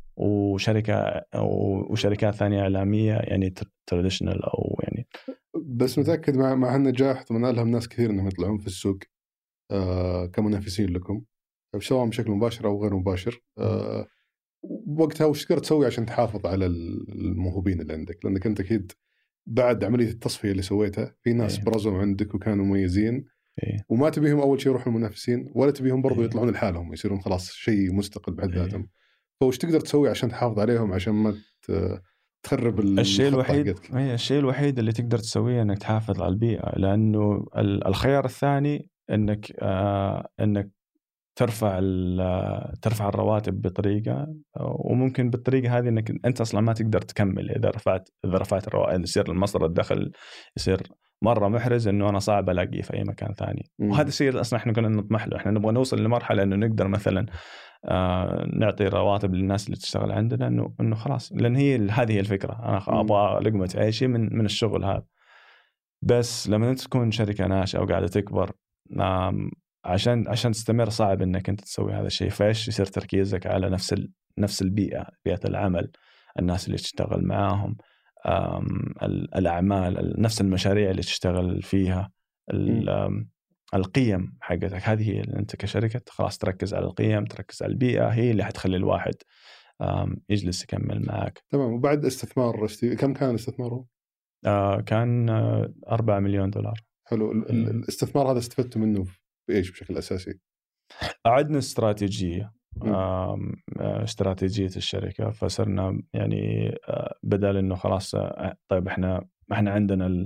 وشركات ثانية إعلامية يعني تراديشنال أو يعني. بس متأكد مع النجاح طبعا ألهم ناس كثير إنهم يطلعون في السوق كمنافسين لكم، سواء بشكل مباشر أو غير مباشر. وقتها وش تقدر تسوي عشان تحافظ على الموهوبين اللي عندك؟ لأنك أنت أكيد بعد عملية التصفية اللي سويتها في ناس برزوا عندك وكانوا مميزين وما تبيهم أول شيء يروحوا المنافسين، ولا تبيهم برضو يطلعون لحالهم يصيرون خلاص شيء مستقل بحد ذاتهم. فوش تقدر تسوي عشان تحافظ عليهم عشان ما تخرب الشيء الوحيد اللي تقدر تسويه انك تحافظ على البيئة، لانه الخيار الثاني انك ترفع الرواتب بطريقة، وممكن بالطريقة هذه انك انت اصلا ما تقدر تكمل. اذا رفعت الرواتب يصير المصدر الدخل يصير مرة محرز انه انا صعب الاقيه في اي مكان ثاني. وهذا الشيء اصلا احنا كنا نطمح له. احنا نبغى نوصل لمرحلة انه نقدر مثلا نعطي رواتب للناس اللي تشتغل عندنا، انه خلاص، لان هذه الفكرة. انا ابغى لقمة عيشي من الشغل هذا. بس لما انت تكون شركة ناشئة وقاعدة تكبر، عشان تستمر صعب انك انت تسوي هذا الشيء. فايش يصير تركيزك على نفس بيئة العمل، الناس اللي تشتغل معاهم، الأعمال، نفس المشاريع اللي تشتغل فيها، القيم حقتك. هذه هي أنت كشركة خلاص تركز على القيم، تركز على البيئة، هي اللي حتخلي الواحد يجلس يكمل معك. تمام. وبعد استثمار كم كان استثماره؟ كان 4 مليون دولار. حلو. الاستثمار هذا استفدتوا منه بإيش بشكل أساسي؟ أعدنا استراتيجية الشركة. فصرنا يعني بدل إنه خلاص طيب إحنا عندنا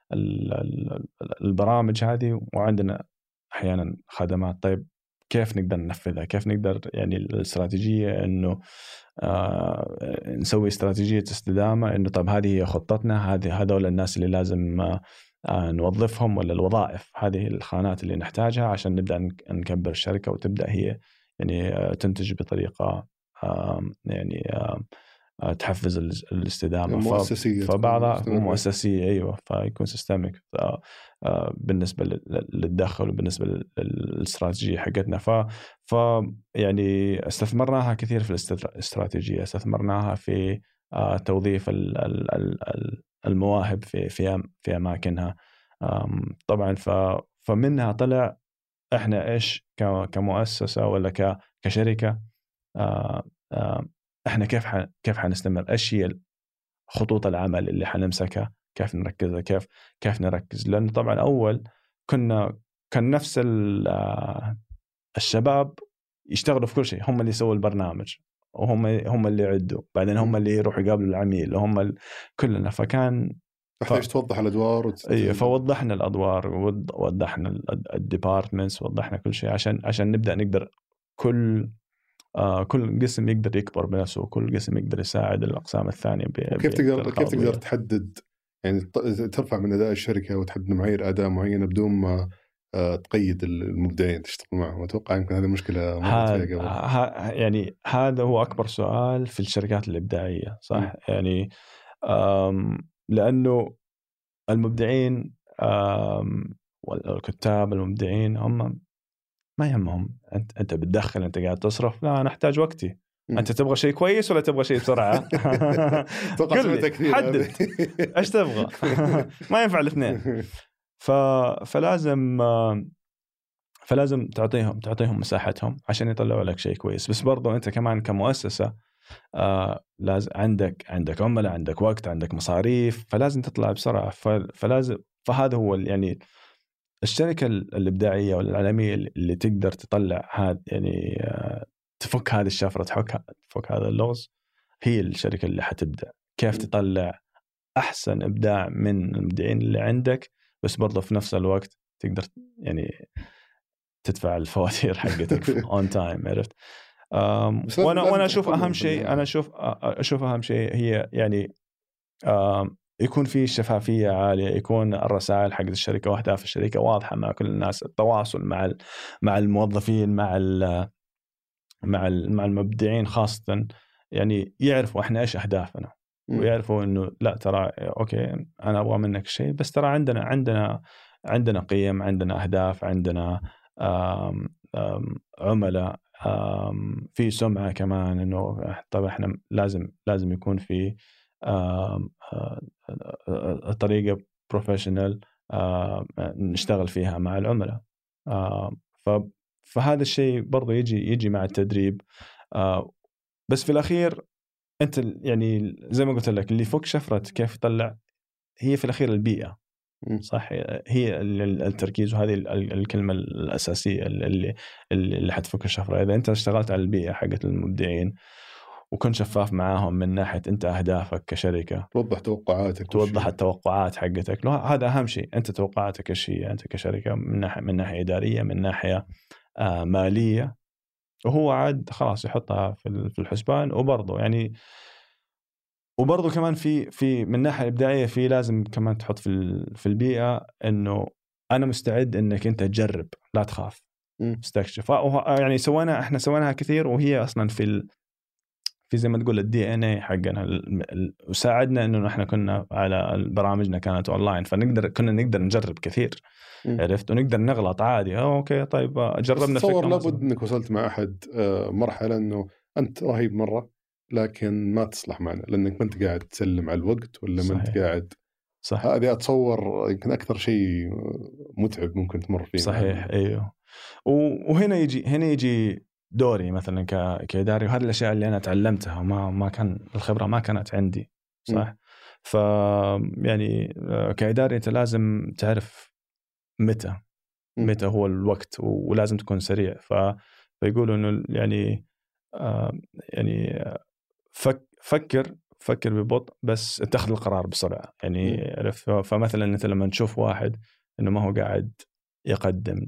البرامج هذه وعندنا أحيانا خدمات، طيب كيف نقدر ننفذها؟ كيف نقدر يعني الاستراتيجية إنه نسوي استراتيجية استدامة، إنه طيب هذه هي خطتنا، هذول الناس اللي لازم نوظفهم، ولا الوظائف هذه الخانات اللي نحتاجها عشان نبدأ نكبر الشركة وتبدأ هي يعني تنتج بطريقة يعني تحفز الاستدامة. مؤسسية. فبعضها مؤسسية، أيوة، فيكون سيستميك بالنسبة للدخل وبالنسبة للاستراتيجية حقتنا. يعني استثمرناها كثير في الاستراتيجية، استثمرناها في توظيف المواهب في أماكنها طبعا. فمنها طلع إحنا إيش كمؤسسة ولا كشركة، إحنا كيف حنستمر، إيش هي خطوط العمل اللي حنمسكها، كيف نركزها، كيف نركز. لأنه طبعا أول كان نفس الشباب يشتغلوا في كل شيء، هم اللي يسووا البرنامج، وهم اللي يعدوا، بعدين هم اللي يروحوا يقابلوا العميل، وهم كلنا. فكان تحتاج توضح الأدوار فوضحنا الأدوار، ووضحنا الديبارتمنتس، ووضحنا كل شيء عشان نقدر كل قسم يقدر يكبر بنفسه، وكل قسم يقدر يساعد الأقسام الثانية. كيف تقدر تحدد يعني ترفع من أداء الشركة وتحدد معايير أداء معينة بدون ما تقيد المبدعين تشتغل معهم؟ أتوقع يمكن هذه مشكلة يعني هذا هو أكبر سؤال في الشركات الإبداعية، صح؟ يعني لأنه المبدعين والكتاب المبدعين هم ما يهمهم انت بتدخل، انت قاعد تصرف، لا انا احتاج وقتي. انت تبغى شيء كويس ولا تبغى شيء بسرعه؟ حدد ايش تبغى. ما ينفع الاثنين. فلازم تعطيهم مساحتهم عشان يطلعوا لك شيء كويس. بس برضو انت كمان كمؤسسه لازم عندك عملاء، عندك وقت، عندك مصاريف، فلازم تطلع بسرعه. فهذا هو يعني الشركة الإبداعية والعالمية اللي تقدر تطلع هذا، يعني تفك هذه الشفرة، تفك هذا اللغز، هي الشركة اللي حتبدأ كيف تطلع أحسن إبداع من المبدعين اللي عندك، بس برضه في نفس الوقت تقدر يعني تدفع الفواتير حقتك on time. عرفت؟ وأنا أشوف أهم شيء، أشوف أهم شيء هي يعني يكون في شفافية عالية، يكون الرسائل حق الشركة وأهداف الشركة واضحة مع كل الناس، التواصل مع الموظفين، مع المبدعين خاصة، يعني يعرفوا احنا ايش أهدافنا، ويعرفوا انه لا ترى اوكي انا ابغى منك شيء، بس ترى عندنا قيم، عندنا أهداف، عندنا عملاء، في سمعة كمان، انه طبعا احنا لازم يكون في طريقة بروفيشنال نشتغل فيها مع العملاء. فهذا الشيء برضو يجي مع التدريب. بس في الأخير أنت يعني زي ما قلت لك، اللي فوق شفرة كيف يطلع، هي في الأخير البيئة. صح، هي التركيز، وهذه الكلمة الأساسية اللي حتفك الشفرة. إذا أنت اشتغلت على البيئة حقت المبدعين وكنت شفاف معاهم من ناحية أنت أهدافك كشركة، توضح التوقعات حقتك، هذا أهم شيء. أنت توقعاتك إيش هي أنت كشركة، من ناحية إدارية، من ناحية مالية، وهو عاد خلاص يحطها في الحسبان. وبرضه كمان في من ناحية إبداعية، في لازم كمان تحط في البيئة إنه أنا مستعد إنك أنت تجرب، لا تخاف، استكشف. يعني احنا سويناها كثير، وهي أصلا في زي ما تقول DNA حقنا، وساعدنا إنه احنا كنا على برامجنا كانت أونلاين، كنا نقدر نجرب كثير. عرفت، ونقدر نغلط عادي. أوكي طيب جربنا. تصور لابد إنك وصلت مع أحد مرحلة إنه أنت رهيب مرة لكن ما تصلح معنا لأنك ما أنت قاعد تسلم على الوقت، ولا ما أنت قاعد. صح. هذه أتصور يمكن أكثر شيء متعب ممكن تمر فيه. صحيح. أيوه. وهنا يجي دوري مثلا كإداري، وهذه الأشياء اللي أنا تعلمتها، ما كان الخبرة ما كانت عندي. صح. يعني كإداري أنت لازم تعرف متى هو الوقت، ولازم تكون سريع. فيقولوا إنه يعني فكر ببطء، بس اتخذ القرار بسرعة. يعني عرفت. فمثلا أنت لما نشوف واحد إنه ما هو قاعد يقدم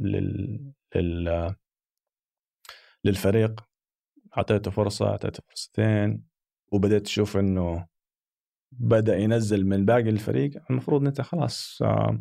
للفريق، أعطيته فرصتين، وبدأت تشوف إنه بدأ ينزل من باقي الفريق، المفروض أنت خلاص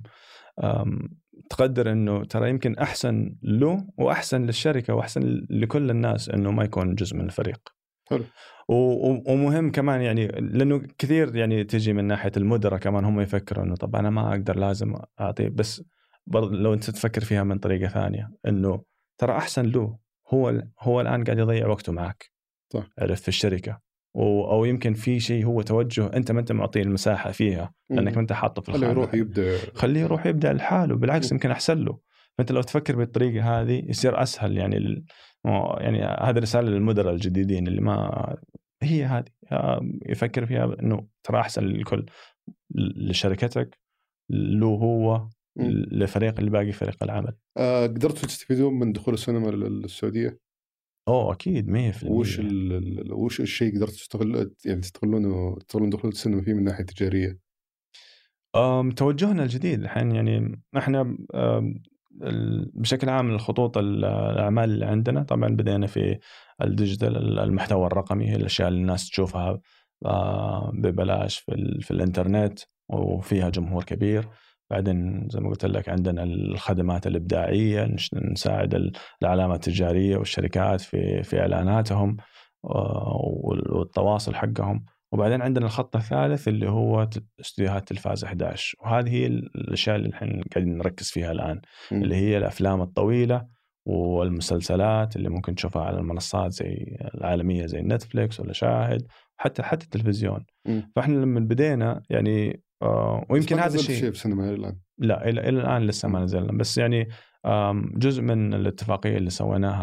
تقدر إنه ترى يمكن أحسن له وأحسن للشركة وأحسن لكل الناس إنه ما يكون جزء من الفريق. حلو. ومهم كمان يعني، لأنه كثير يعني تجي من ناحية المدراء كمان، هم يفكروا إنه طب أنا ما أقدر، لازم أعطيه. بس لو أنت تفكر فيها من طريقة ثانية، إنه ترى أحسن له، هو الآن قاعد يضيع وقته معك. صح. عرفت، في الشركة، أو يمكن في شيء هو توجه أنت ما أنت معطيه المساحة فيها، لأنك ما أنت حاطه في الخانة. خليه يروح يبدأ لحاله، بالعكس يمكن أحسن له. فأنت لو تفكر بالطريقة هذه يصير أسهل. يعني هذا رسالة للمدراء الجديدين اللي ما هي هذه يفكر فيها، إنه ترى أحسن للكل، لشركتك، له هو، لفريق اللي باقي فريق العمل. قدرتوا تستفيدون من دخول السينما للسعودية؟ أكيد 100%. وش الشيء قدرتوا تستغلون دخول السينما فيه من ناحية تجارية؟ توجهنا الجديد الحين، يعني احنا بشكل عام الخطوط الأعمال اللي عندنا، طبعا بدينا في الديجيتال، المحتوى الرقمي، هي الأشياء اللي الناس تشوفها ببلاش في الإنترنت وفيها جمهور كبير. بعدين زي ما قلت لك عندنا الخدمات الإبداعية، نساعد العلامات التجارية والشركات في إعلاناتهم والتواصل حقهم. وبعدين عندنا الخط الثالث اللي هو استديوهات تلفاز 11، وهذه هي الأشياء اللي الحين قاعدين نركز فيها الآن، اللي هي الأفلام الطويلة والمسلسلات اللي ممكن تشوفها على المنصات زي العالمية زي نتفليكس ولا شاهد، حتى التلفزيون. فإحنا لما بدينا يعني ويمكن هذا الشيء في سينما الآن، لا إلى الآن لسه ما نزلنا، بس يعني جزء من الاتفاقية اللي سويناها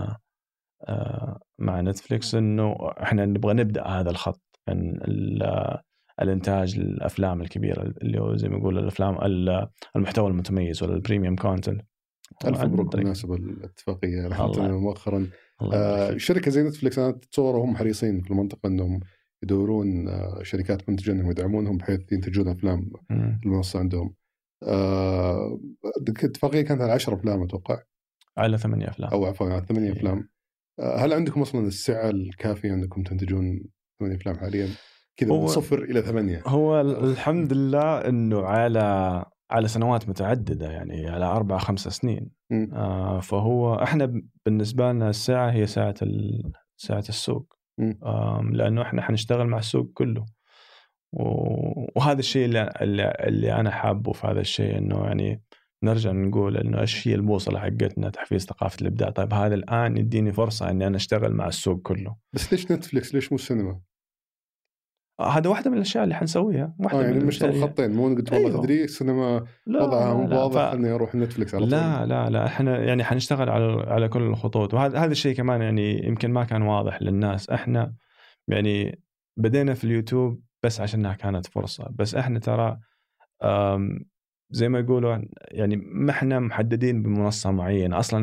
مع نتفليكس إنه إحنا نبغى نبدأ هذا الخط من الإنتاج الأفلام الكبيرة، اللي هو زي ما يقول الأفلام المحتوى المتميز ولا البريميوم كونتنت. ألف مبروك بالنسبة للاتفاقية لاحظتنا مؤخرا. شركة زي نتفليكس أنا أتصور هم حريصين في المنطقة أنهم يدورون شركات منتجة أنهم يدعمونهم بحيث ينتجون أفلام المنصة عندهم. الاتفاقية كانت على 10 أفلام أتوقع، على 8 أفلام، أو عفوا على 8 أفلام. هل عندكم أصلا السعة الكافية أنكم تنتجون 8 أفلام حاليا كذا من 0 إلى 8؟ هو الحمد لله أنه على سنوات متعددة، يعني على 4-5 سنين. فهو احنا بالنسبة لنا الساعة هي ساعة السوق، لأنه احنا حنشتغل مع السوق كله. وهذا الشيء اللي أنا حابه في هذا الشيء، إنه يعني نرجع نقول إنه إيش هي البوصلة حقتنا، تحفيز ثقافة الإبداع. طيب هذا الآن يديني فرصة إني أنا أشتغل مع السوق كله. بس ليش نتفليكس؟ ليش مو السينما؟ هذا واحدة من الأشياء اللي حنسويها. يعني مشتغل خطين، مو قلت والله أيوه. تدري السينما وضعها مو واضح إني أروح نتفليكس على طول. لا إحنا يعني حنشتغل على كل الخطوط. وهذا الشيء كمان يعني يمكن ما كان واضح للناس. إحنا يعني بدينا في اليوتيوب بس عشانها كانت فرصة، بس إحنا ترى زي ما يقولوا يعني ما احنا محددين بمنصة معينة أصلا،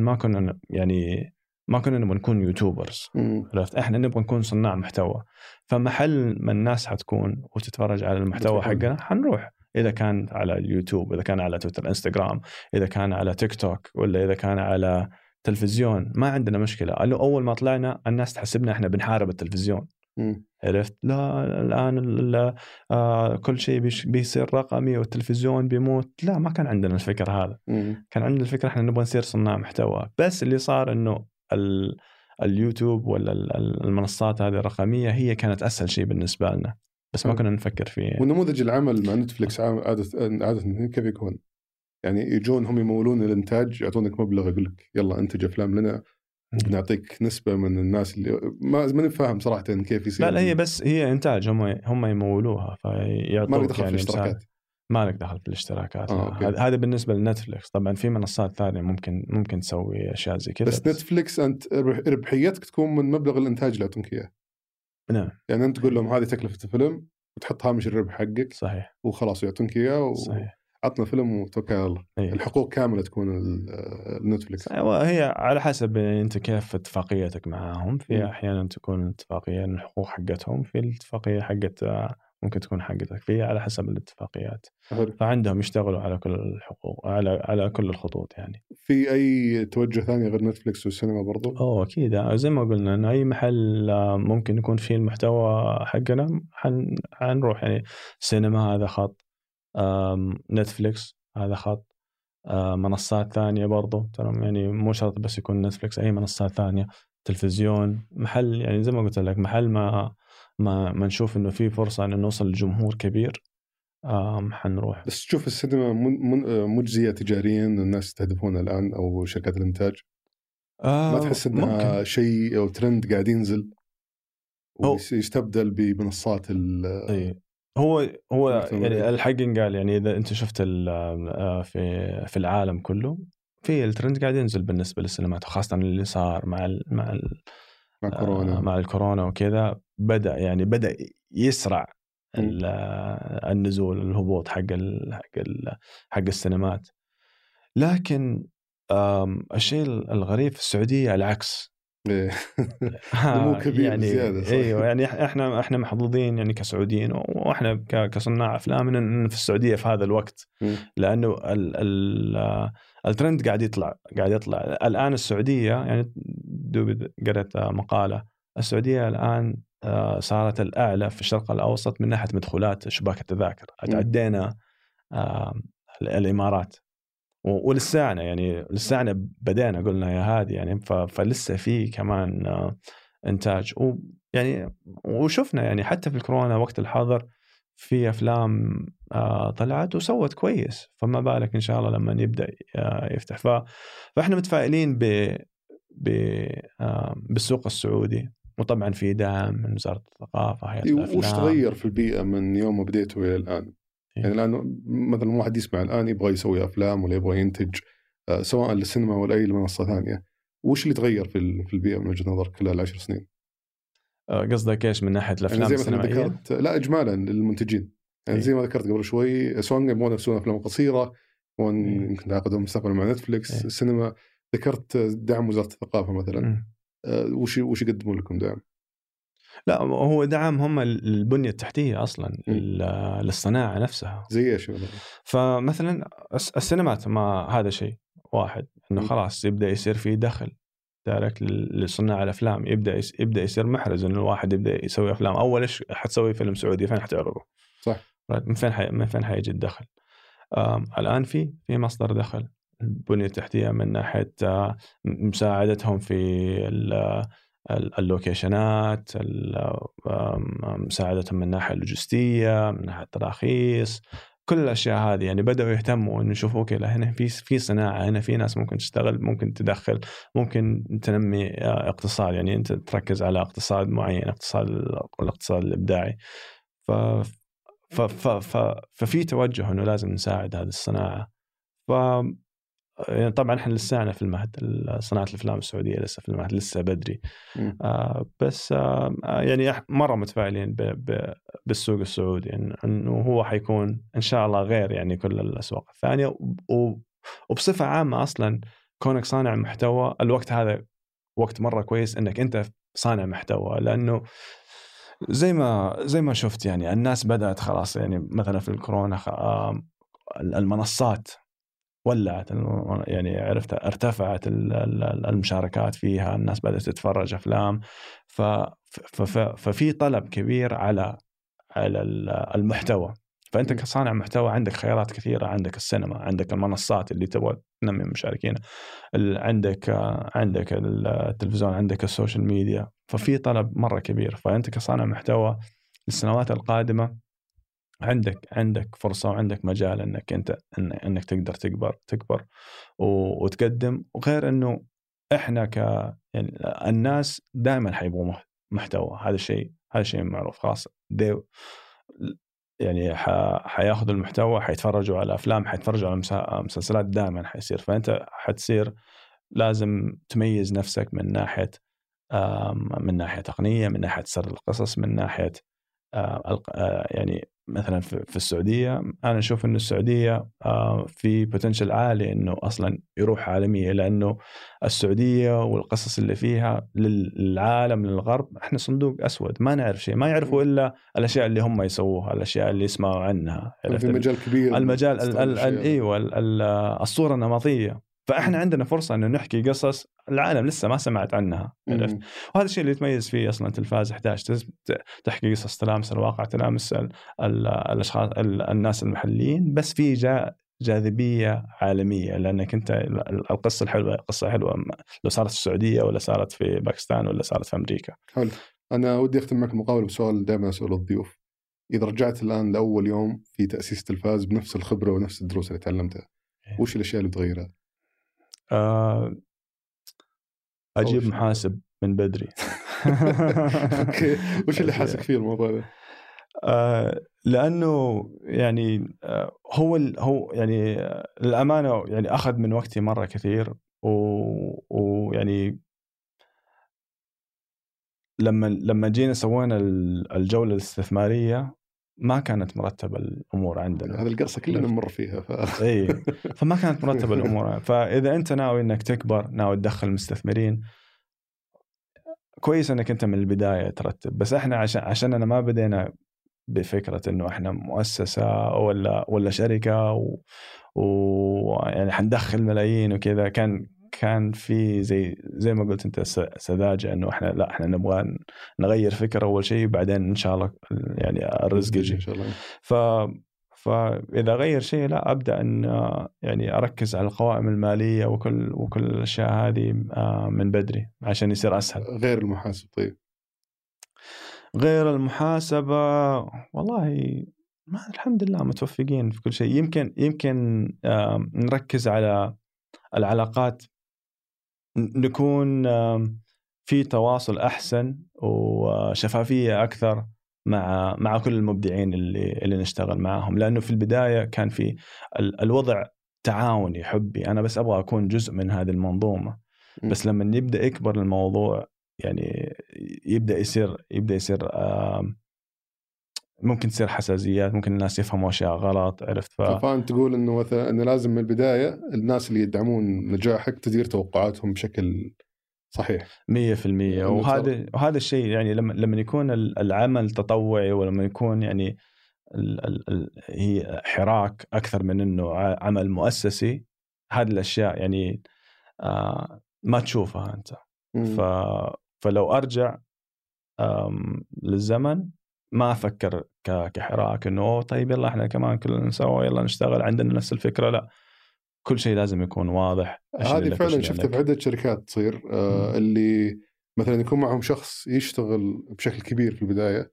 ما كنا نبغى نكون يوتيوبرز، عرفت؟ احنا نبغى نكون صناع محتوى. فمحل ما الناس حتكون وتتفرج على المحتوى حقنا حنروح، إذا كان على اليوتيوب، إذا كان على تويتر، انستغرام، إذا كان على تيك توك، ولا إذا كان على تلفزيون، ما عندنا مشكلة. أول ما طلعنا الناس تحسبنا إحنا بنحارب التلفزيون، عرفت؟ لا الآن كل شيء بيصير رقمي والتلفزيون بيموت. لا، ما كان عندنا الفكرة هذا. كان عندنا الفكرة إحنا نبغى نصير صناع محتوى. بس اللي صار إنه اليوتيوب ولا المنصات هذه الرقمية هي كانت أسهل شيء بالنسبة لنا، بس ما كنا نفكر فيه. ونموذج العمل مع نتفليكس عادة كيف يكون؟ يعني يجون هم يمولون الإنتاج، يعطونك مبلغ، يقول لك يلا أنتج أفلام لنا وبنعطيك نسبة من الناس اللي ما نفهم صراحة كيف يصير. لا هي بس هي إنتاج، هم يمولوها فيعطوك. ما لك دخل في الاشتراكات. ما لك دخل في الاشتراكات. هذا بالنسبة لنتفليكس. طبعا في منصات ثانية ممكن تسوي أشياء زي كذا. بس نتفليكس أنت ربحيتك تكون من مبلغ الإنتاج اللي يعطونك إياه. نعم. يعني أنت تقول لهم هذه تكلفة الفيلم وتحط هامش الربح حقك. صحيح. وخلاص يعطونك إياه. صحيح. عطنا فيلم وتوكل على الله. الحقوق كاملة تكون النتفليكس. هي على حسب أنت كيف اتفاقيتك معهم. في أحيانا تكون اتفاقية الحقوق حقتهم، في الاتفاقية حقت ممكن تكون حقتك، في على حسب الاتفاقيات. فعندهم يشتغلوا على كل الحقوق، على كل الخطوط. يعني في أي توجه ثاني غير نتفليكس والسينما برضو؟ أكيد. زي ما قلنا إن أي محل ممكن يكون فيه المحتوى حقنا حنروح. يعني سينما هذا خط، نتفليكس هذا خط، منصات ثانية برضو ترى، يعني مو شرط بس يكون نتفليكس، أي منصات ثانية، تلفزيون، محل. يعني زي ما قلت لك، محل ما نشوف إنه في فرصة إن نوصل لجمهور كبير حنروح. بس تشوف السينما مجزية تجاريا الناس يستهدفونها الآن أو شركات الإنتاج؟ ما تحس إنها شيء أو ترند قاعد ينزل ويستبدل بمنصات هو يعني الحق قال، يعني إذا أنت شفت في العالم كله في الترند قاعد ينزل بالنسبة للسينمات، وخاصة اللي صار مع الكورونا وكذا، بدأ يسرع النزول، الهبوط حق السينمات. لكن الشيء الغريب في السعودية العكس. نمو كبير يعني زيادة. ايوه، يعني احنا محظوظين يعني كسعوديين، واحنا كصناع افلام ان في السعوديه في هذا الوقت، لانه الترند قاعد يطلع الان. السعوديه يعني قرأت مقاله، السعوديه الان صارت الاعلى في الشرق الاوسط من ناحيه مدخولات شباك التذاكر. عدينا الامارات، ولسانا يعني لسانا بدينا قلنا يا هادي يعني. فلسه في كمان إنتاج، ويعني وشفنا يعني حتى في الكورونا وقت الحظر في أفلام طلعت وسوت كويس، فما بالك إن شاء الله لما يبدأ يفتح. فإحنا متفائلين بالسوق السعودي، وطبعا في دعم من وزارة الثقافة، هيئة الأفلام. وش تغير في البيئة من يوم ما بديته إلى الآن؟ يعني الآن مثلا واحد يسمع الآن يبغى يسوي أفلام ولا يبغى ينتج سواء للسينما ولا أي منصة ثانية، وش اللي تغير في البيئة من وجهة نظرك خلال 10 سنين؟ قصدك إيش من ناحية الأفلام يعني زي ما ذكرت، لا إجمالا للمنتجين، يعني زي ما ذكرت قبل شوي، سواء يبغون يسوون أفلام قصيرة يمكن تعاقدهم مستقبلا مع نتفليكس. السينما ذكرت دعم وزارة الثقافة مثلا. وش يقدمون لكم دعم؟ لا، هو دعم هم البنية التحتية أصلا للصناعة نفسها. زي إيش؟ فمثلا السينمات، ما هذا شيء واحد إنه خلاص يبدأ يصير فيه دخل دايركت لصناع الأفلام، يبدأ يصير محرز إنه الواحد يبدأ يسوي أفلام. أول إيش حتسوي فيلم سعودي، فين حتعرضه؟ صح. من فين حيجي الدخل؟ الآن في مصدر دخل، البنية التحتية من ناحية مساعدتهم في اللوكيشنات، مساعدتهم من ناحية اللوجستية، من ناحية التراخيص، كل الأشياء هذه. يعني بدأوا يهتموا إنه يشوفوا كذا، هنا في صناعة، هنا في ناس ممكن تشتغل، ممكن تدخل، ممكن تنمي اقتصاد. يعني أنت تركز على اقتصاد معين، الاقتصاد الإبداعي. ففي توجه إنه لازم نساعد هذه الصناعة. يعني طبعا احنا لسه في المهد، صناعة الأفلام السعودية لسه في المهد، لسه بدري. بس يعني مرة متفائلين بالسوق السعودي، إنه هو حيكون إن شاء الله غير يعني كل الأسواق الثانية. وبصفة عامة أصلا كونك صانع محتوى، الوقت هذا وقت مرة كويس إنك أنت صانع محتوى، لأنه زي ما شفت يعني الناس بدأت خلاص، يعني مثلا في الكورونا المنصات ولعت، يعني عرفت ارتفعت المشاركات فيها، الناس بدأت تتفرج أفلام، ففي طلب كبير على المحتوى. فأنت كصانع محتوى عندك خيارات كثيرة، عندك السينما، عندك المنصات اللي تبغى تنمي المشاركين، عندك التلفزيون، عندك السوشيال ميديا، ففي طلب مرة كبير. فأنت كصانع محتوى للسنوات القادمة عندك فرصة وعندك مجال انك تقدر تكبر وتقدم. وغير انه احنا يعني الناس دائما حيبغوا محتوى، هذا الشيء معروف خاص. يعني حياخذوا المحتوى، حيتفرجوا على افلام، حيتفرجوا على مسلسلات، دائما حيصير. فانت حتصير لازم تميز نفسك من ناحية تقنية، من ناحية سرد القصص، من ناحية يعني مثلا في السعودية أنا أشوف إنه السعودية في بوتنشل عالي إنه أصلا يروح عالمية، لأنه السعودية والقصص اللي فيها للعالم للغرب إحنا صندوق أسود، ما نعرف شيء، ما يعرفوا إلا الأشياء اللي هم يسووها، الأشياء اللي يسمعوا عنها. في مجال كبير، الصورة النمطية. فإحنا عندنا فرصة إنه نحكي قصص العالم لسه ما سمعت عنها، عرفت؟ وهذا الشيء اللي يتميز فيه أصلاً تلفاز 11، تحكي قصص تلامس الواقع، تلامس الأشخاص الناس المحليين، بس في جاذبية عالمية، لأنك أنت القصة الحلوة قصة حلوة لو صارت في السعودية ولا صارت في باكستان ولا صارت في أمريكا. حلو. أنا ودي أختم معك المقابلة بسؤال دائما أسأل الضيوف: إذا رجعت الآن لأول يوم في تأسيس تلفاز بنفس الخبرة ونفس الدروس اللي تعلمتها، وش الأشياء اللي بتغيرها؟ أجيب محاسب من بدري. أوكي، وش اللي حاسك فيه الموضوع ده؟ لأنه يعني هو يعني الأمانة يعني أخذ من وقتي مرة كثير، ويعني لما جينا سوينا الجولة الاستثمارية ما كانت مرتبة الأمور عندنا. هذا القصة كلنا نمر فيها فما كانت مرتبة الأمور. فإذا أنت ناوي إنك تكبر، ناوي تدخل مستثمرين، كويس إنك أنت من البداية ترتب. بس إحنا عشان أنا ما بدينا بفكرة إنه إحنا مؤسسة ولا شركة ويعني حندخل ملايين وكذا. كان في زي ما قلت أنت سذاجة، إنه إحنا نبغى نغير فكرة أول شيء، بعدين إن شاء الله يعني الرزق يجي إن شاء الله. فإذا غير شيء لا، أبدأ أن يعني أركز على القوائم المالية وكل الأشياء هذه من بدري عشان يصير أسهل. غير المحاسب، طيب غير المحاسبة والله الحمد لله متوفقين في كل شيء. يمكن نركز على العلاقات، نكون في تواصل أحسن وشفافية أكثر مع كل المبدعين اللي نشتغل معهم، لأنه في البداية كان في الوضع تعاوني حبي، أنا بس أبغى أكون جزء من هذه المنظومة. بس لما يبدأ يكبر الموضوع يعني يبدأ يصير ممكن تصير حساسيات، ممكن الناس يفهموا أشياء غلط، عرفت؟ فأنت تقول إنه لازم من البداية الناس اللي يدعمون نجاحك تدير توقعاتهم بشكل صحيح 100%. وهذا الشيء يعني لما يكون العمل تطوعي، ولما يكون يعني هي حراك أكثر من إنه عمل مؤسسي، هذه الأشياء يعني ما تشوفها أنت. فلو أرجع للزمن ما أفكر كحراك إنه طيب يلا إحنا كمان كلنا نسوي، يلا نشتغل عندنا نفس الفكرة. لا، كل شيء لازم يكون واضح. هذه فعلا شفتها في عدة شركات تصير اللي مثلا يكون معهم شخص يشتغل بشكل كبير في البداية،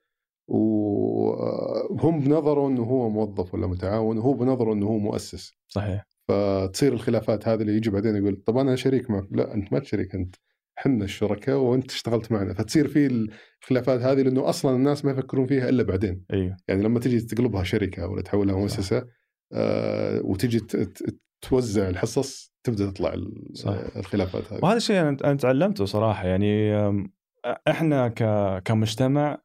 وهم بنظروا إنه هو موظف ولا متعاون، وهو بنظروا إنه هو مؤسس. صحيح. فتصير الخلافات هذه اللي يجي بعدين يقول طب أنا شريك معك. لا، أنت ما تشريك، أنت حنا الشركاء وأنت اشتغلت معنا. فتصير في الخلافات هذه لأنه أصلا الناس ما يفكرون فيها إلا بعدين. أيوه. يعني لما تيجي تقلبها شركة ولا تحولها مؤسسة وتيجي توزع الحصص، تبدا تطلع الخلافات هذه. وهذا الشيء انا تعلمته صراحه. يعني احنا كمجتمع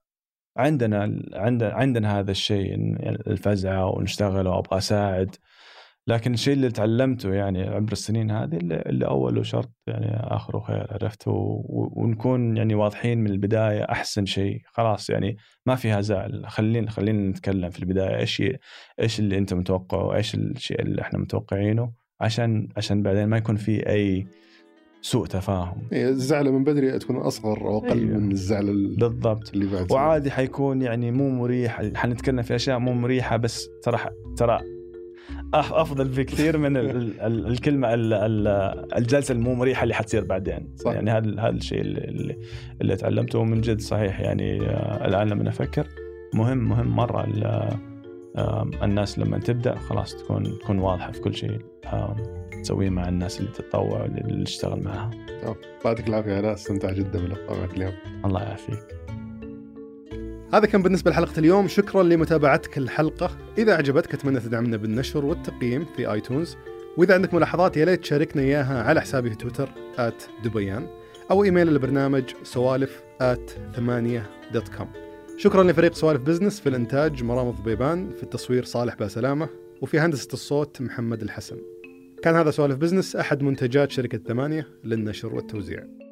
عندنا هذا الشيء، الفزعه ونشتغل وابغى اساعد. لكن الشيء اللي تعلمته يعني عبر السنين هذه اللي أوله شرط يعني آخره خير، عرفته. ونكون يعني واضحين من البداية أحسن شيء. خلاص يعني ما فيها زعل، خلينا نتكلم في البداية إيش اللي أنت متوقعه وإيش الشيء اللي إحنا متوقعينه، عشان بعدين ما يكون في أي سوء تفاهم. الزعلة من بدري تكون أصغر أو أقل من الزعلة بالضبط اللي بعد. وعادي حيكون يعني مو مريح، حنتكلم في أشياء مو مريحة، بس ترى أفضل بكثير من الكلمة الجلسة المو مريحة اللي حتصير بعدين. صح. يعني هذا الشيء اللي تعلمته من جد صحيح. يعني الآن لما نفكر مهم مرة الناس لما تبدأ خلاص تكون واضحة في كل شيء تسويه مع الناس اللي تتطوع واللي تشتغل معها. يعطيك العافية، أنا استمتع جدا باللقاء معك اليوم. الله يعافيك. هذا كان بالنسبة لحلقة اليوم. شكرا لمتابعتك الحلقة. إذا عجبتك أتمنى تدعمنا بالنشر والتقييم في آيتونز، وإذا عندك ملاحظات يا ليت تشاركنا إياها على حسابي في تويتر @دبيان أو إيميل البرنامج سوالف@8.com. شكرا لفريق سوالف بزنس في الإنتاج مرام ضبيبان، في التصوير صالح باسلامة، وفي هندسة الصوت محمد الحسن. كان هذا سوالف بزنس، أحد منتجات شركة 8 للنشر والتوزيع.